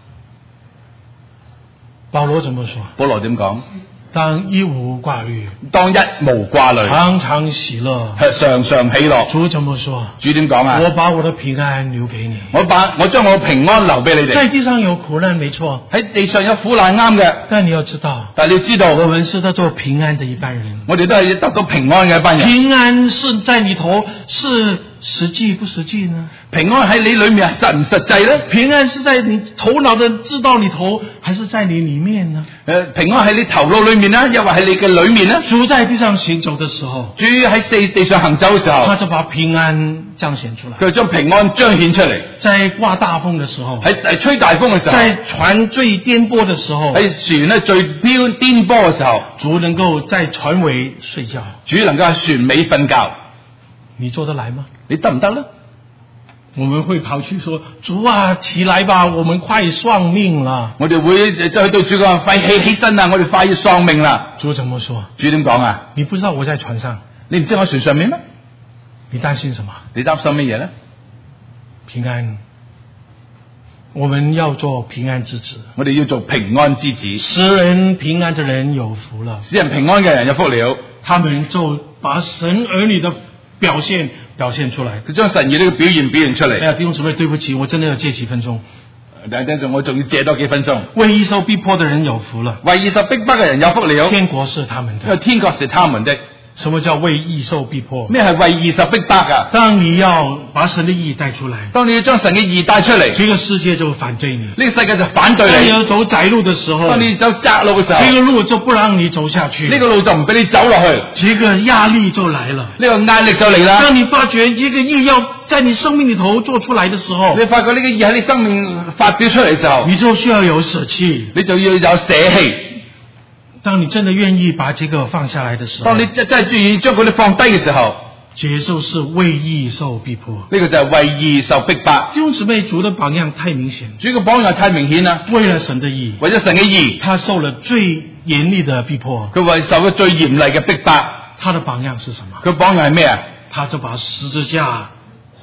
保羅怎麼說？ 保羅點講？ 當一無掛慮， 當一無掛慮， 常常喜樂， 常常喜樂。 主怎麼說？ 主點講啊？ 我把我的平安留給你， 我把我將我平安留俾你哋。 在地上有苦難，沒錯， 喺地上有苦難啱嘅， 但你要知道， 但係你要知道， 我們是得做平安的一班人。 我哋都係得到平安嘅一班人。 平安是在裏頭，是實際不實際呢？ 平安喺你裏面實唔實際咧？ 平安是在你頭腦的知道裏頭，還是在你裏面呢？ 誒，平安喺你頭腦裏面呢，又或喺你嘅裏面呢？ 主在地上行走的時候， 主喺四地上行走嘅時候， 他就把平安彰顯出來。 佢將平安彰顯出嚟。 在刮大風的時候， 喺喺吹大風嘅時候， 在船最顛簸的時候， 喺船咧最飆顛簸嘅時候， 主能夠在船尾睡覺， 主能夠喺船尾瞓覺， 你做得來嗎？ 你得唔得咧？ 我們會跑去說：主啊，起來吧，我們快喪命了。 我哋會即係對主講：快起起身啦，我哋快要喪命啦。 主怎麼說？ 主點講啊？ 你不知道我在船上， 你唔知我喺船上面咩？ 你擔心什麼？ 你擔心乜嘢咧？ 平安，我們要做平安之子。 我哋要做平安之子。 使人平安的人有福了， 使人平安嘅人有福了。 他們就把神兒女的表現表現出來， 佢將神兒呢個表現表現出嚟。 哎呀，弟兄姊妹，對不起，我真的要借幾分鐘。 等等陣，我仲要借多幾分鐘。 為義受逼迫的人有福了， 為義受逼迫嘅人有福了。 天國是他們的， 因為天國是他們的。 什麼叫為義受逼迫？ 咩係為義受逼迫噶？ 當你要把神的義帶出來， 當你要將神嘅義帶出嚟， 這個世界就反對你， 呢個世界就反對你。 當你要走窄路的時候， 當你走窄路嘅時候， 這個路就不讓你走下去， 呢個路就唔俾你走落去， 這個壓力就來了， 呢個壓力就嚟啦。 當你發覺這個義要在你生命裏頭做出來的時候， 你發覺呢個義喺你生命發表出嚟嘅時候， 你就需要有捨棄， 你就要有捨棄。 當你真的願意把這個放下來的時候， 當你真真係願意將佢哋放低嘅時候， 接受是為義受逼迫， 呢個就係為義受逼迫。 弟兄姊妹，主的榜樣太明顯， 主嘅榜樣太明顯啦。 為了神的義， 為咗神嘅義， 他受了最嚴厲的逼迫， 佢為受咗最嚴厲嘅逼迫。 他的榜樣是什麼？ 佢榜樣係咩啊？ 他就把十字架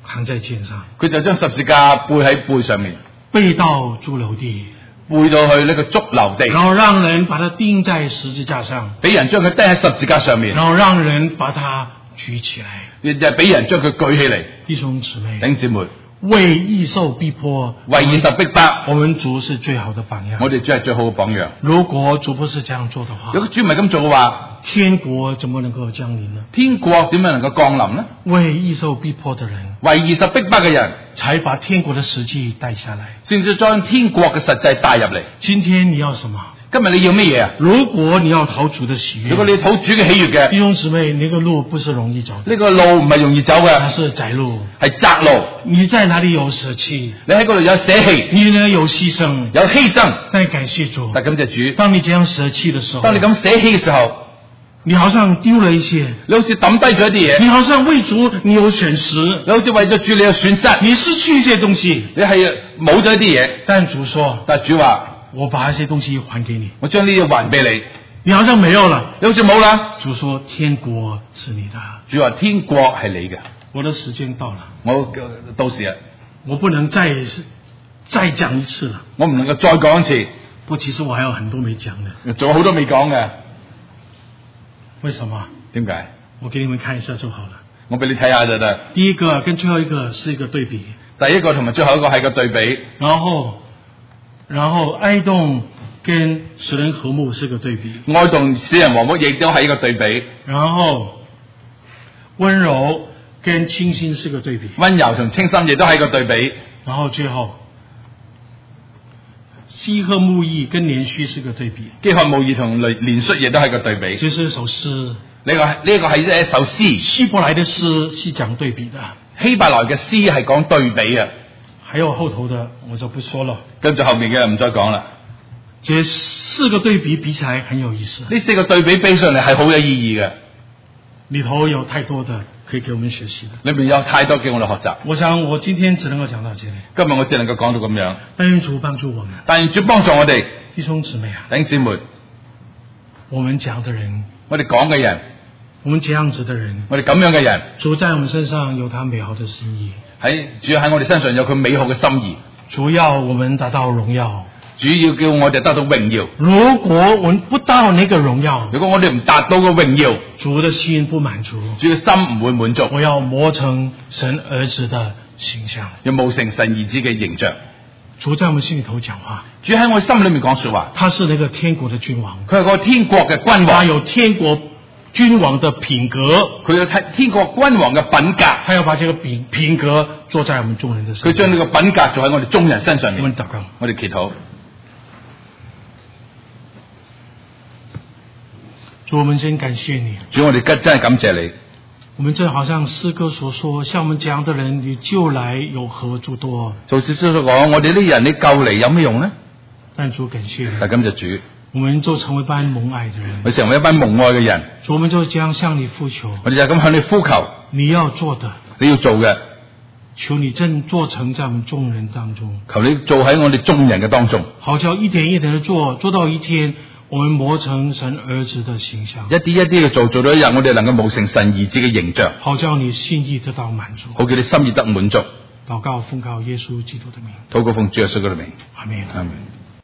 扛在肩上， 佢就將十字架背喺背上面， 背到髑髏地， 背到去呢個髑髏地， 然後讓人把它釘在十字架上， 俾人將佢釘喺十字架上面， 然後讓人把它舉起來， 亦就係俾人將佢舉起嚟。 弟兄姊妹， 弟兄姊妹， 為義受逼迫， 為義受逼迫， 我們主是最好的榜樣。 我哋主係最好嘅榜樣。 如果主不是這樣做的話， 如果主唔係咁做嘅話， 天國怎麼能夠降臨呢？ 天國點樣能夠降臨呢？ 為義受逼迫的人， 為義受逼迫嘅人， 才把天國的實際帶下來， 先至將天國嘅實際帶入嚟。 今天你要什麼？ 今日你要乜嘢啊？ 如果你要討主的喜悅， 如果你要討主嘅喜悅嘅， 弟兄姊妹，那個路不是容易走的， 呢個路唔係容易走嘅， 它是窄路， 係窄路。 你在哪裏有捨棄， 你喺嗰度有捨棄， 你呢有犧牲， 有犧牲。 但感謝主， 但感謝主， 當你這樣捨棄的時候， 當你咁捨棄嘅時候， 你好像丟了一些， 你好似抌低咗一啲嘢， 你好像為主你有損失， 你好似為咗主你有損失， 你失去一些東西， 你係冇咗一啲嘢。 但主說， 但主話， 我把一些東西還給你， 我將呢啲還俾你， 你好像沒有了， 你好似冇啦。 主說天國是你的， 主話天國係你嘅。 我的時間到了， 我到時啊， 我不能再再講一次了， 我唔能夠再講一次。 不，其實我還有很多沒講的， 仲有好多未講嘅。 為什麼？ 點解？ 我給你們看一下就好了。 我俾你睇下就得。 第一個跟最後一個是一個對比， 第一個同埋最後一個係個對比。 然後然後哀慟跟使人和睦是個對比， 哀慟使人和睦亦都係一個對比。 然後溫柔跟清心是個對比， 溫柔同清心亦都係一個對比。 然後最後飢渴慕義跟連續是個對比， 飢渴慕義同連連續亦都係個對比。 這是一首詩， 呢個係呢個係一首詩。 希伯來的詩是講對比的， 希伯來嘅詩係講對比啊。 還有後頭的我就不說了， 跟住後面嘅唔再講啦。 這四個對比比起來很有意思， 呢四個對比比上嚟係好有意義嘅， 裏頭有太多的可以給我們學習的， 裏面有太多叫我哋學習。 我想我今天只能夠講到這裡， 今日我只能夠講到咁樣。 但願主幫助我們， 但願主幫助我哋弟兄姊妹啊， 弟兄姊妹， 我們講的人， 我哋講嘅人， 我們這樣子的人， 我哋咁樣嘅人， 主在我們身上有他美好的心意， 喺主要喺我哋身上有佢美好嘅心意， 主要我們達到榮耀， 主要叫我哋得到榮耀。 如果我們不到那個榮耀， 如果我哋唔達到個榮耀， 主的心不滿足， 主嘅心唔會滿足。 我要磨成神兒子的形象， 要磨成神兒子嘅形象。 主在我們心裏頭講話， 主喺我心裏面講說話， 他是那個天國的君王， 佢係個天國嘅君王， 他有天國君王的品格， 佢有天國君王嘅品格， 他要把這個品品格做在我們眾人的身上， 佢將呢個品格做喺我哋眾人身上面。 我們禱告， 我哋祈禱。 主，我們真感謝你， 主，我哋真真係感謝你。 我們正好像詩歌所說，像我們這樣的人，你救來有何助多？ 做詩書所講，我哋呢啲人你救嚟有咩用呢？ 但主感謝你， 但感謝主， 我們就成為一班蒙愛的人， 我成為一班蒙愛嘅人。 主，我們就這樣向你呼求， 我哋就咁向你呼求， 你要做的， 你要做嘅， 求你真做成在我們眾人當中， 求你做喺我哋眾人嘅當中， 好叫一點一點的做，做到一天，我們磨成神兒子的形象， 一啲一啲嘅做，做到一日，我哋能夠磨成神兒子嘅形象， 好叫你心意得到滿足， 好叫你心意得滿足。 禱告奉靠耶穌基督的名， 禱告奉主耶穌嘅名， 阿門。 阿門。